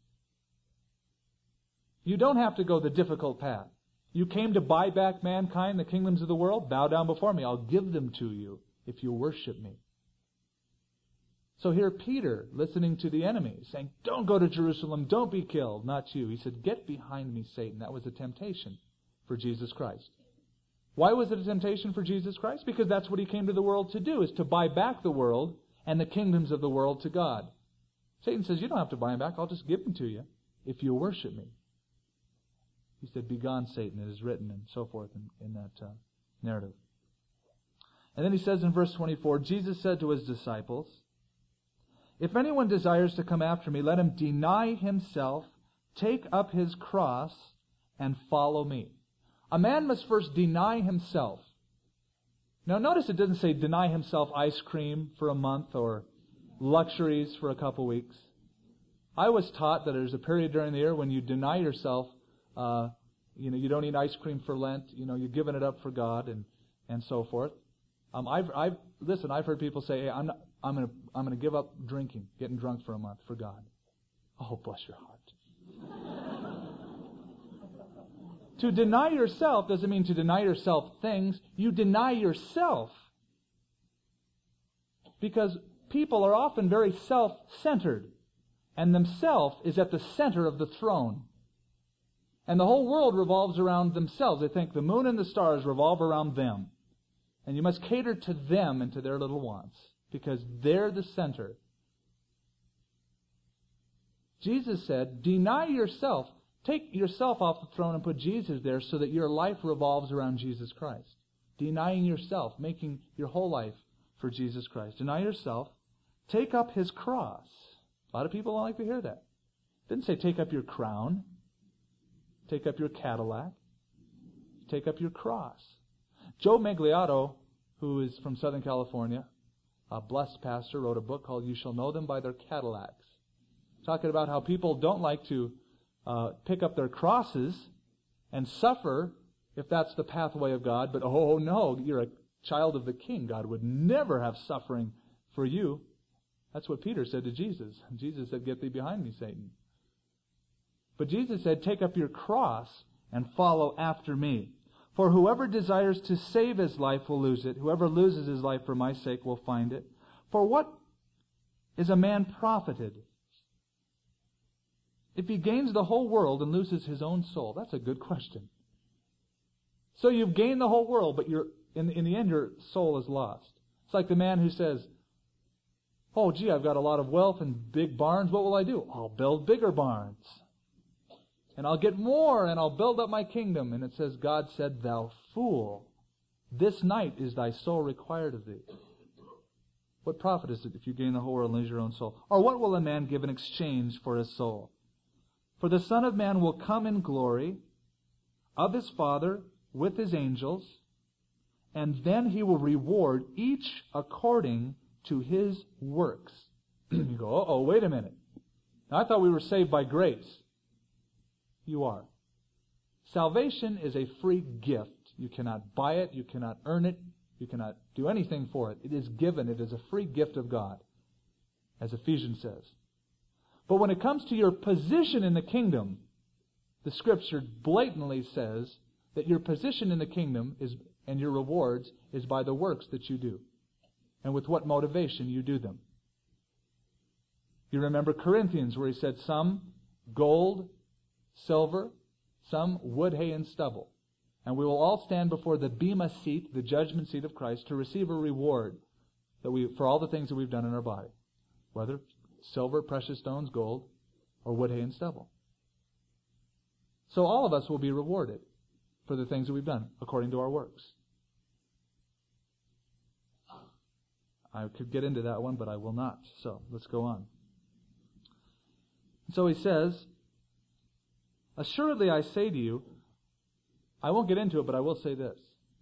You don't have to go the difficult path. You came to buy back mankind, the kingdoms of the world. Bow down before me. I'll give them to you if you worship me. So here Peter, listening to the enemy, saying, "Don't go to Jerusalem, don't be killed, not you." He said, "Get behind me, Satan." That was a temptation for Jesus Christ. Why was it a temptation for Jesus Christ? Because that's what he came to the world to do, is to buy back the world and the kingdoms of the world to God. Satan says, "You don't have to buy them back, I'll just give them to you if you worship me." He said, "Begone, Satan, it is written," and so forth in that narrative. And then he says in verse 24, Jesus said to his disciples, "If anyone desires to come after me, let him deny himself, take up his cross, and follow me." A man must first deny himself. Now notice it doesn't say deny himself ice cream for a month or luxuries for a couple weeks. I was taught that there's a period during the year when you deny yourself. You don't eat ice cream for Lent. You're giving it up for God and so forth. I've heard people say, "Hey, I'm going to give up drinking, getting drunk for a month for God." Oh, bless your heart. To deny yourself doesn't mean to deny yourself things. You deny yourself. Because people are often very self-centered, and themselves is at the center of the throne. And the whole world revolves around themselves. They think the moon and the stars revolve around them. And you must cater to them and to their little wants, because they're the center. Jesus said, deny yourself. Take yourself off the throne and put Jesus there so that your life revolves around Jesus Christ. Denying yourself, making your whole life for Jesus Christ. Deny yourself. Take up His cross. A lot of people don't like to hear that. It didn't say take up your crown. Take up your Cadillac. Take up your cross. Joe Magliato, who is from Southern California, a blessed pastor, wrote a book called You Shall Know Them by Their Cadillacs. Talking about how people don't like to pick up their crosses and suffer if that's the pathway of God. But oh no, you're a child of the King. God would never have suffering for you. That's what Peter said to Jesus. Jesus said, get thee behind me, Satan. But Jesus said, take up your cross and follow after me. For whoever desires to save his life will lose it. Whoever loses his life for my sake will find it. For what is a man profited if he gains the whole world and loses his own soul? That's a good question. So you've gained the whole world, but in the end your soul is lost. It's like the man who says, oh gee, I've got a lot of wealth and big barns. What will I do? I'll build bigger barns. And I'll get more, and I'll build up my kingdom. And it says, God said, thou fool, this night is thy soul required of thee. What profit is it if you gain the whole world and lose your own soul? Or what will a man give in exchange for his soul? For the Son of Man will come in glory of his Father with his angels, and then he will reward each according to his works. You go, uh-oh, wait a minute. Now, I thought we were saved by grace. You are. Salvation is a free gift. You cannot buy it. You cannot earn it. You cannot do anything for it. It is given. It is a free gift of God, as Ephesians says. But when it comes to your position in the kingdom, the Scripture blatantly says that your position in the kingdom is, and your rewards is by the works that you do, and with what motivation you do them. You remember Corinthians, where he said, some gold, silver, some wood, hay, and stubble. And we will all stand before the bema seat, the judgment seat of Christ, to receive a reward for all the things that we've done in our body. Whether silver, precious stones, gold, or wood, hay, and stubble. So all of us will be rewarded for the things that we've done according to our works. I could get into that one, but I will not. So let's go on. So he says, assuredly I say to you, I won't get into it, but I will say this.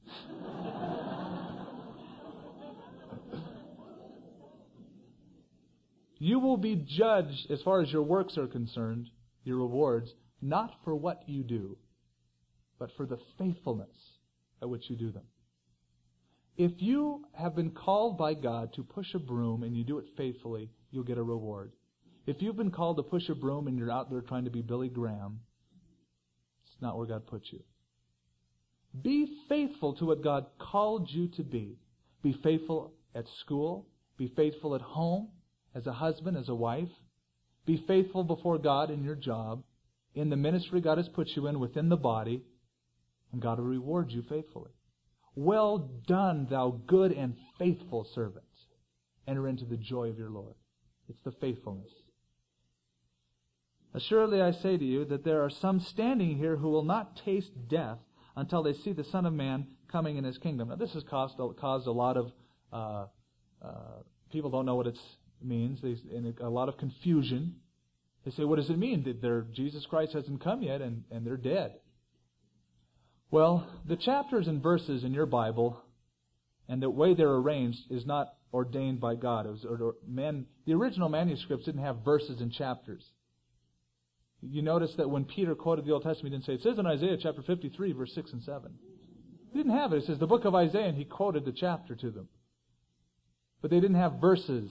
You will be judged, as far as your works are concerned, your rewards, not for what you do, but for the faithfulness at which you do them. If you have been called by God to push a broom and you do it faithfully, you'll get a reward. If you've been called to push a broom and you're out there trying to be Billy Graham, it's not where God puts you. Be faithful to what God called you to be. Be faithful at school. Be faithful at home, as a husband, as a wife. Be faithful before God in your job, in the ministry God has put you in within the body, and God will reward you faithfully. Well done, thou good and faithful servant. Enter into the joy of your Lord. It's the faithfulness. Assuredly I say to you that there are some standing here who will not taste death until they see the Son of Man coming in His kingdom. Now this has caused a lot of people don't know what it means. And a lot of confusion. They say, what does it mean? That Jesus Christ hasn't come yet and they're dead. Well, the chapters and verses in your Bible and the way they're arranged is not ordained by God. The original manuscripts didn't have verses and chapters. You notice that when Peter quoted the Old Testament, he didn't say, it says in Isaiah chapter 53, verse 6 and 7. He didn't have it. It says the book of Isaiah, and he quoted the chapter to them. But they didn't have verses.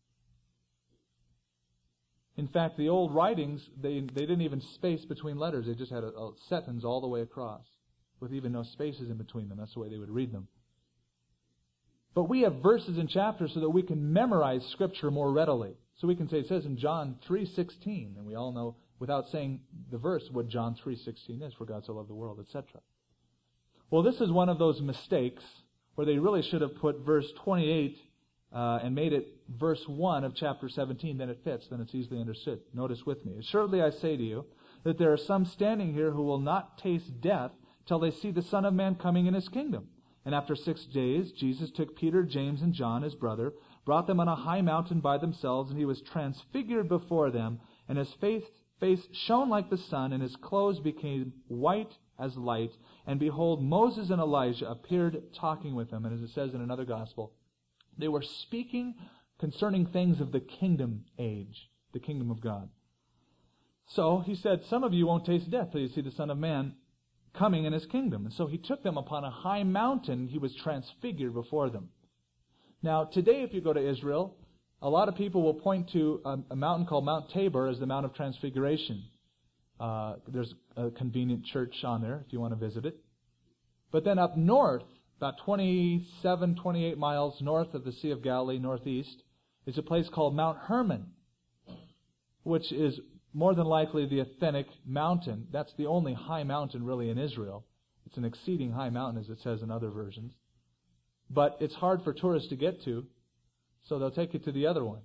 In fact, the old writings, they didn't even space between letters. They just had a sentence all the way across, with even no spaces in between them. That's the way they would read them. But we have verses and chapters so that we can memorize Scripture more readily. So we can say, it says in John 3:16, and we all know, without saying the verse, what John 3:16 is, for God so loved the world, etc. Well, this is one of those mistakes where they really should have put verse 28 and made it verse 1 of chapter 17. Then it fits, then it's easily understood. Notice with me. Assuredly I say to you that there are some standing here who will not taste death till they see the Son of Man coming in His kingdom. And after 6 days, Jesus took Peter, James, and John, His brother, brought them on a high mountain by themselves, and He was transfigured before them, and His face shone like the sun, and His clothes became white as light. And behold, Moses and Elijah appeared talking with Him. And as it says in another gospel, they were speaking concerning things of the kingdom age, the kingdom of God. So He said, some of you won't taste death till you see the Son of Man coming in His kingdom. And so He took them upon a high mountain. He was transfigured before them. Now, today, if you go to Israel, a lot of people will point to a mountain called Mount Tabor as the Mount of Transfiguration. There's a convenient church on there if you want to visit it. But then up north, about 27, 28 miles north of the Sea of Galilee, northeast, is a place called Mount Hermon, which is more than likely the authentic mountain. That's the only high mountain really in Israel. It's an exceeding high mountain, as it says in other versions. But it's hard for tourists to get to, so they'll take you to the other one.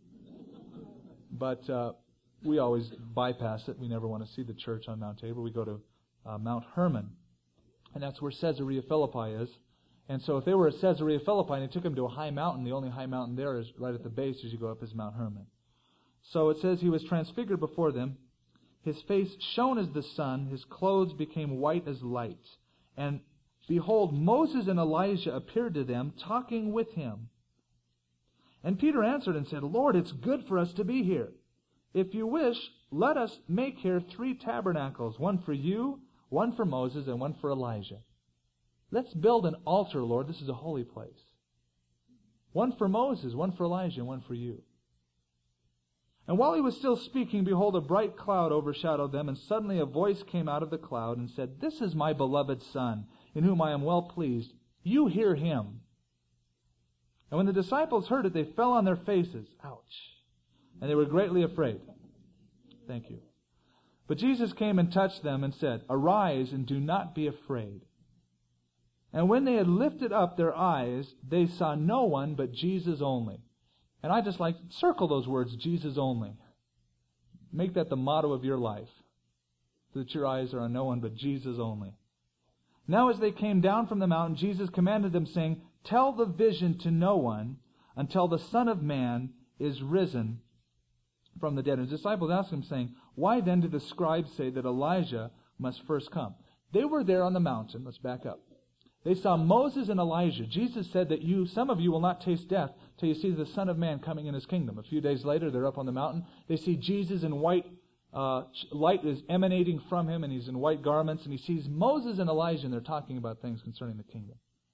But we always bypass it. We never want to see the church on Mount Tabor. We go to Mount Hermon. And that's where Caesarea Philippi is. And so if they were at Caesarea Philippi and they took them to a high mountain, the only high mountain there is right at the base as you go up is Mount Hermon. So it says He was transfigured before them. His face shone as the sun. His clothes became white as light. And behold, Moses and Elijah appeared to them, talking with Him. And Peter answered and said, Lord, it's good for us to be here. If you wish, let us make here 3 tabernacles, one for you, one for Moses, and one for Elijah. Let's build an altar, Lord. This is a holy place. One for Moses, one for Elijah, and one for you. And while He was still speaking, behold, a bright cloud overshadowed them, and suddenly a voice came out of the cloud and said, This is my beloved Son, in whom I am well pleased. You hear Him. And when the disciples heard it, they fell on their faces. Ouch. And they were greatly afraid. Thank you. But Jesus came and touched them and said, Arise and do not be afraid. And when they had lifted up their eyes, they saw no one but Jesus only. And I just like to circle those words, Jesus only. Make that the motto of your life, so that your eyes are on no one but Jesus only. Now as they came down from the mountain, Jesus commanded them, saying, Tell the vision to no one until the Son of Man is risen from the dead. And His disciples asked Him, saying, Why then did the scribes say that Elijah must first come? They were there on the mountain. Let's back up. They saw Moses and Elijah. Jesus said that some of you will not taste death till you see the Son of Man coming in His kingdom. A few days later, they're up on the mountain. They see Jesus in white. Light is emanating from Him, and He's in white garments. And He sees Moses and Elijah, and they're talking about things concerning the kingdom.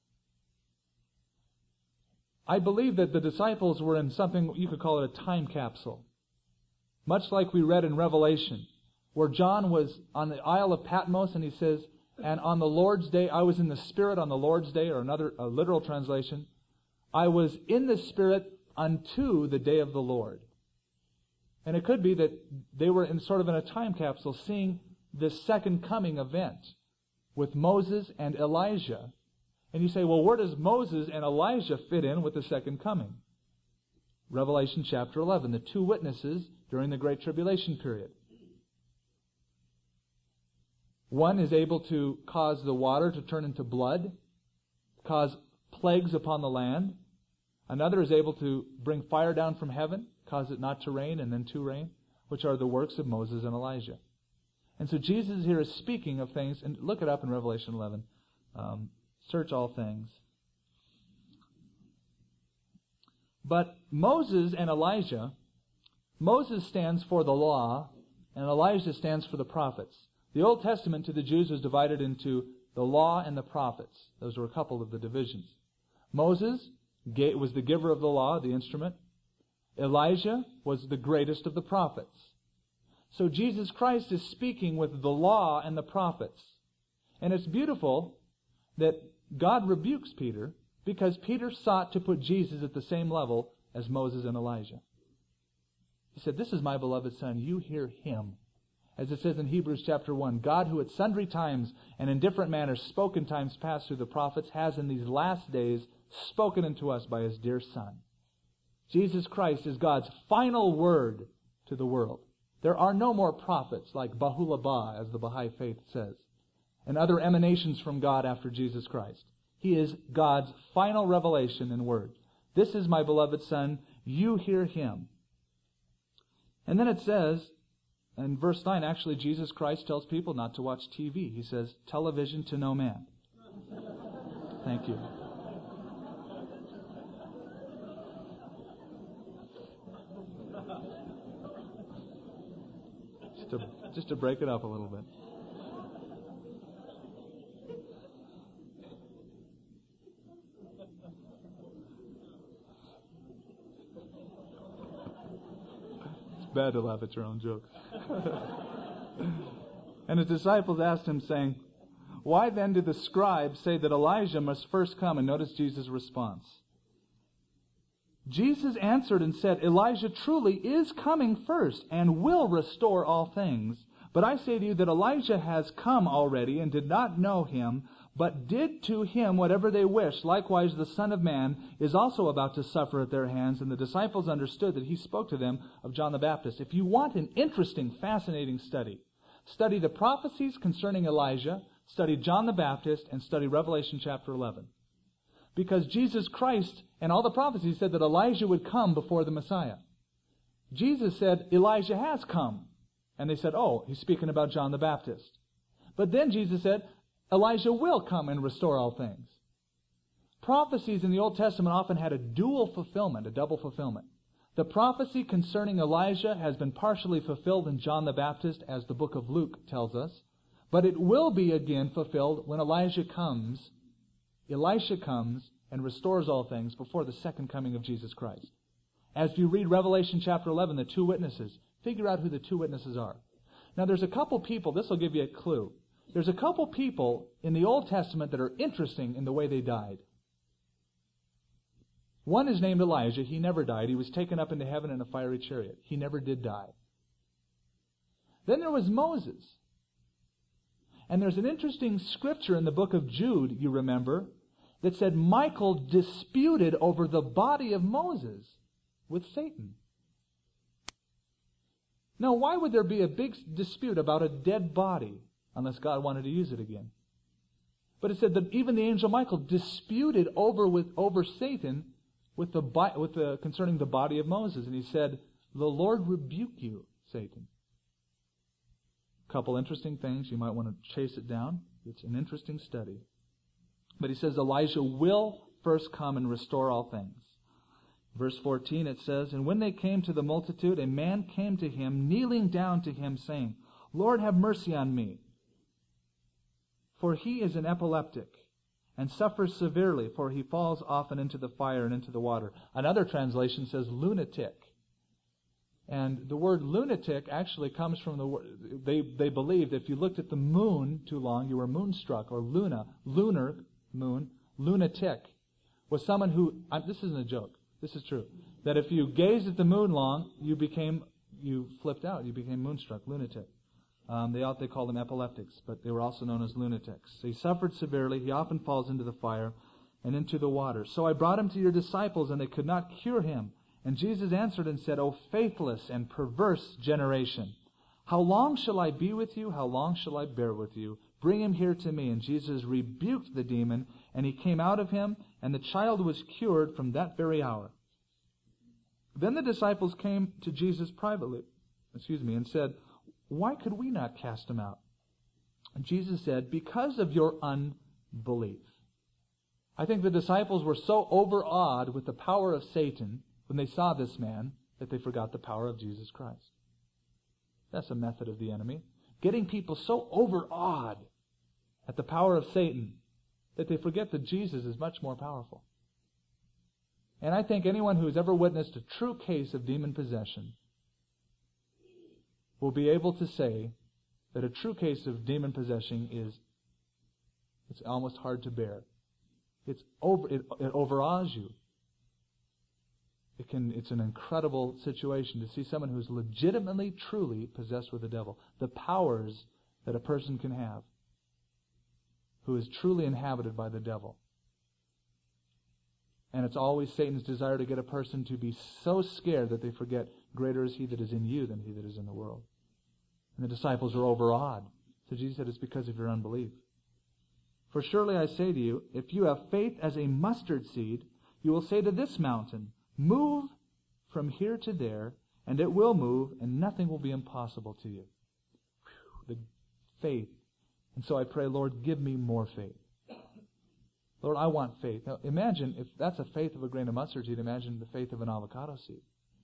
I believe that the disciples were in something, you could call it a time capsule. Much like we read in Revelation, where John was on the Isle of Patmos, and he says, and on the Lord's day, I was in the Spirit on the Lord's day, or a literal translation, I was in the Spirit unto the day of the Lord. And it could be that they were in sort of in a time capsule, seeing this second coming event with Moses and Elijah. And you say, well, where does Moses and Elijah fit in with the second coming? Revelation chapter 11, the 2 witnesses during the Great Tribulation period. One is able to cause the water to turn into blood, cause plagues upon the land. Another is able to bring fire down from heaven, cause it not to rain and then to rain, which are the works of Moses and Elijah. And so Jesus here is speaking of things, and look it up in Revelation 11. Search all things. But Moses and Elijah, Moses stands for the law, and Elijah stands for the prophets. The Old Testament to the Jews was divided into the law and the prophets. Those were a couple of the divisions. Moses was the giver of the law, the instrument. Elijah was the greatest of the prophets. So Jesus Christ is speaking with the law and the prophets. And it's beautiful that God rebukes Peter Because Peter sought to put Jesus at the same level as Moses and Elijah. He said, "This is my beloved Son, you hear Him." As it says in Hebrews chapter 1, God, who at sundry times and in different manners spoke in times past through the prophets, has in these last days spoken unto us by His dear Son. Jesus Christ is God's final word to the world. There are no more prophets like Baha'u'llah Bah, as the Baha'i faith says, and other emanations from God after Jesus Christ. He is God's final revelation and word. This is my beloved Son, you hear Him. And then it says, in verse 9, actually Jesus Christ tells people not to watch TV. He says, television to no man. Thank you. Just to break it up a little bit. It's bad to laugh at your own jokes. And his disciples asked him, saying, "Why then do the scribes say that Elijah must first come?" And notice Jesus' response. Jesus answered and said, "Elijah truly is coming first and will restore all things. But I say to you that Elijah has come already and did not know him, but did to him whatever they wished. Likewise, the Son of Man is also about to suffer at their hands." And the disciples understood that he spoke to them of John the Baptist. If you want an interesting, fascinating study, study the prophecies concerning Elijah, study John the Baptist, and study Revelation chapter 11. Because Jesus Christ and all the prophecies said that Elijah would come before the Messiah. Jesus said, "Elijah has come." And they said, "Oh, he's speaking about John the Baptist." But then Jesus said, "Elijah will come and restore all things." Prophecies in the Old Testament often had a dual fulfillment, a double fulfillment. The prophecy concerning Elijah has been partially fulfilled in John the Baptist, as the book of Luke tells us. But it will be again fulfilled when Elisha comes and restores all things before the second coming of Jesus Christ. As you read Revelation chapter 11, the two witnesses, figure out who the two witnesses are. Now there's a couple people, this will give you a clue. There's a couple people in the Old Testament that are interesting in the way they died. One is named Elijah. He never died. He was taken up into heaven in a fiery chariot. He never did die. Then there was Moses. And there's an interesting scripture in the book of Jude, you remember, that said Michael disputed over the body of Moses with Satan. Now, why would there be a big dispute about a dead body unless God wanted to use it again? But it said that even the angel Michael disputed over Satan concerning the body of Moses. And he said, "The Lord rebuke you, Satan." A couple interesting things. You might want to chase it down. It's an interesting study. But he says Elijah will first come and restore all things. Verse 14, it says, "And when they came to the multitude, a man came to him, kneeling down to him, saying, 'Lord, have mercy on me. For he is an epileptic, and suffers severely, for he falls often into the fire and into the water.'" Another translation says lunatic. And the word lunatic actually comes from the word, they believed if you looked at the moon too long, you were moonstruck, or lunar, moon, lunatic, was someone who, this isn't a joke, this is true, that if you gazed at the moon long, you flipped out, you became moonstruck, lunatic. They called them epileptics, but they were also known as lunatics. So he suffered severely, he often falls into the fire and into the water. "So I brought him to your disciples, and they could not cure him. And Jesus answered and said, 'O faithless and perverse generation, how long shall I be with you? How long shall I bear with you? Bring him here to me.' And Jesus rebuked the demon, and he came out of him, and the child was cured from that very hour." Then the disciples came to Jesus privately, and said, "Why could we not cast him out?" And Jesus said, "Because of your unbelief." I think the disciples were so overawed with the power of Satan when they saw this man that they forgot the power of Jesus Christ. That's a method of the enemy. Getting people so overawed at the power of Satan that they forget that Jesus is much more powerful. And I think anyone who has ever witnessed a true case of demon possession will be able to say that a true case of demon possession it's almost hard to bear. It overawes you. It's an incredible situation to see someone who's legitimately, truly possessed with the devil. The powers that a person can have who is truly inhabited by the devil. And it's always Satan's desire to get a person to be so scared that they forget greater is he that is in you than he that is in the world. And the disciples are overawed. So Jesus said, it's because of your unbelief. For surely I say to you, if you have faith as a mustard seed, you will say to this mountain, move from here to there, and it will move, and nothing will be impossible to you. The faith. And so I pray, Lord, give me more faith. Lord, I want faith. Now imagine, if that's a faith of a grain of mustard seed, imagine the faith of an avocado seed.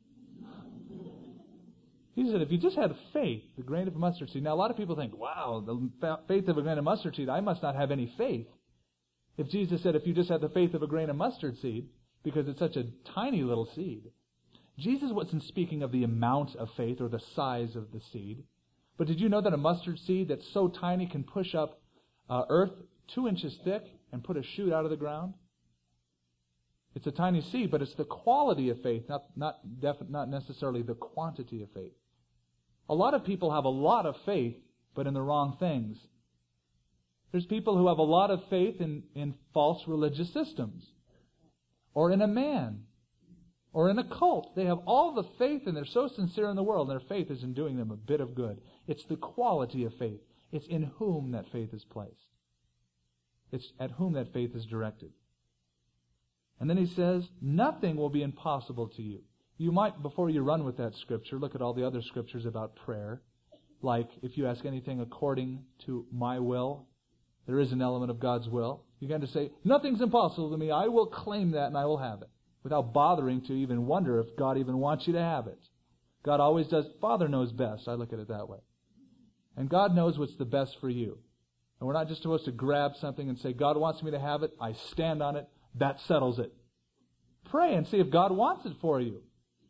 He said, if you just had faith, the grain of a mustard seed. Now, a lot of people think, wow, the faith of a grain of mustard seed, I must not have any faith. If Jesus said, if you just had the faith of a grain of mustard seed, because it's such a tiny little seed. Jesus wasn't speaking of the amount of faith or the size of the seed. But did you know that a mustard seed that's so tiny can push up earth 2 inches thick and put a shoot out of the ground? It's a tiny seed, but it's the quality of faith, not necessarily the quantity of faith. A lot of people have a lot of faith, but in the wrong things. There's people who have a lot of faith in false religious systems, or in a man, or in a cult. They have all the faith, and they're so sincere in the world, and their faith isn't doing them a bit of good. It's the quality of faith. It's in whom that faith is placed. It's at whom that faith is directed. And then he says, nothing will be impossible to you. You might, before you run with that scripture, look at all the other scriptures about prayer. Like, if you ask anything according to my will, there is an element of God's will. You got to say, nothing's impossible to me. I will claim that and I will have it. Without bothering to even wonder if God even wants you to have it. God always does. Father knows best. I look at it that way. And God knows what's the best for you. And we're not just supposed to grab something and say, God wants me to have it. I stand on it. That settles it. Pray and see if God wants it for you.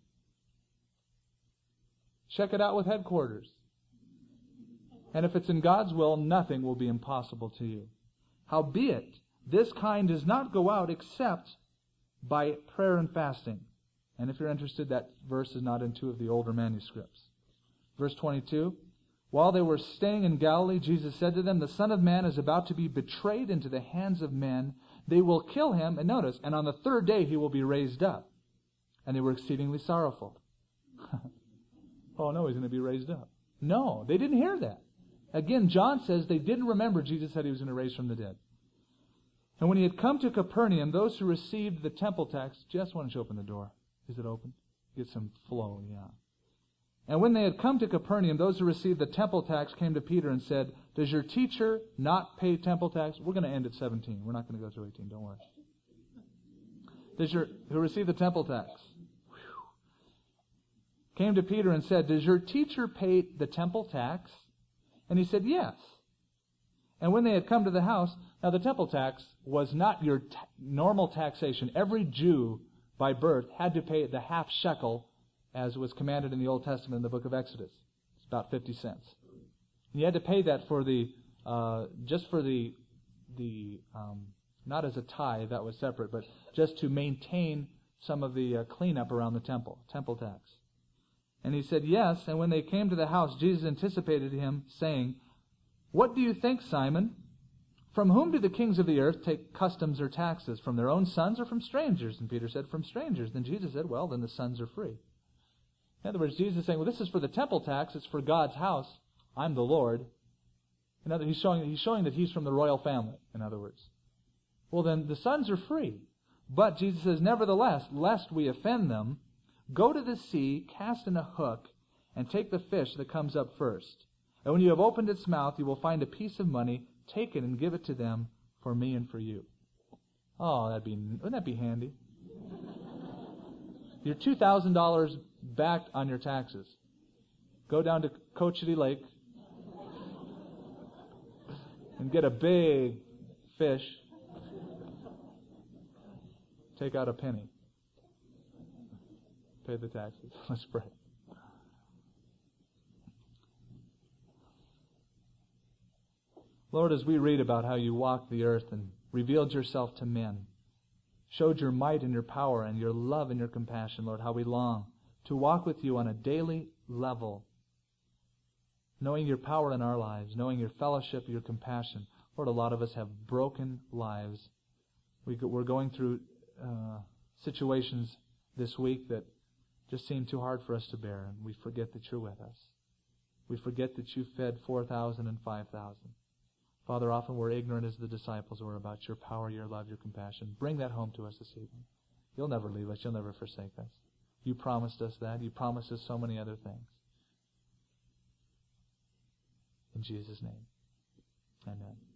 Check it out with headquarters. And if it's in God's will, nothing will be impossible to you. Howbeit, this kind does not go out except by prayer and fasting. And if you're interested, that verse is not in 2 of the older manuscripts. Verse 22, while they were staying in Galilee, Jesus said to them, the Son of Man is about to be betrayed into the hands of men. They will kill him, and notice, and on the 3rd day he will be raised up. And they were exceedingly sorrowful. Oh no, he's going to be raised up. No, they didn't hear that. Again, John says they didn't remember Jesus said he was going to raise from the dead. And when he had come to Capernaum, those who received the temple tax, Jess, why don't you open the door? Is it open? Get some flow, yeah. And when they had come to Capernaum, those who received the temple tax came to Peter and said, does your teacher not pay temple tax? We're going to end at 17. We're not going to go through 18. Don't worry. Who received the temple tax? Came to Peter and said, does your teacher pay the temple tax? And he said, yes. And when they had come to the house, now the temple tax was not your normal taxation. Every Jew by birth had to pay the half shekel as was commanded in the Old Testament in the book of Exodus. It's about 50 cents. And you had to pay that for just for the not as a tithe, that was separate, but just to maintain some of the cleanup around the temple tax. And he said, yes. And when they came to the house, Jesus anticipated him, saying, what do you think, Simon? From whom do the kings of the earth take customs or taxes? From their own sons or from strangers? And Peter said, from strangers. Then Jesus said, well, then the sons are free. In other words, Jesus is saying, well, this is for the temple tax. It's for God's house. I'm the Lord. In other words, he's showing that he's from the royal family, in other words. Well, then the sons are free. But Jesus says, nevertheless, lest we offend them, go to the sea, cast in a hook, and take the fish that comes up first. And when you have opened its mouth, you will find a piece of money. Take it and give it to them for me and for you. Oh, wouldn't that be handy? Your $2,000 back on your taxes. Go down to Cochiti Lake and get a big fish. Take out a penny. Pay the taxes. Let's pray. Lord, as we read about how you walked the earth and revealed yourself to men, showed your might and your power and your love and your compassion, Lord, how we long to walk with you on a daily level, knowing your power in our lives, knowing your fellowship, your compassion. Lord, a lot of us have broken lives. We're going through situations this week that just seem too hard for us to bear, and we forget that you're with us. We forget that you fed 4,000 and 5,000. Father, often we're ignorant as the disciples were about your power, your love, your compassion. Bring that home to us this evening. You'll never leave us. You'll never forsake us. You promised us that. You promised us so many other things. In Jesus' name, amen.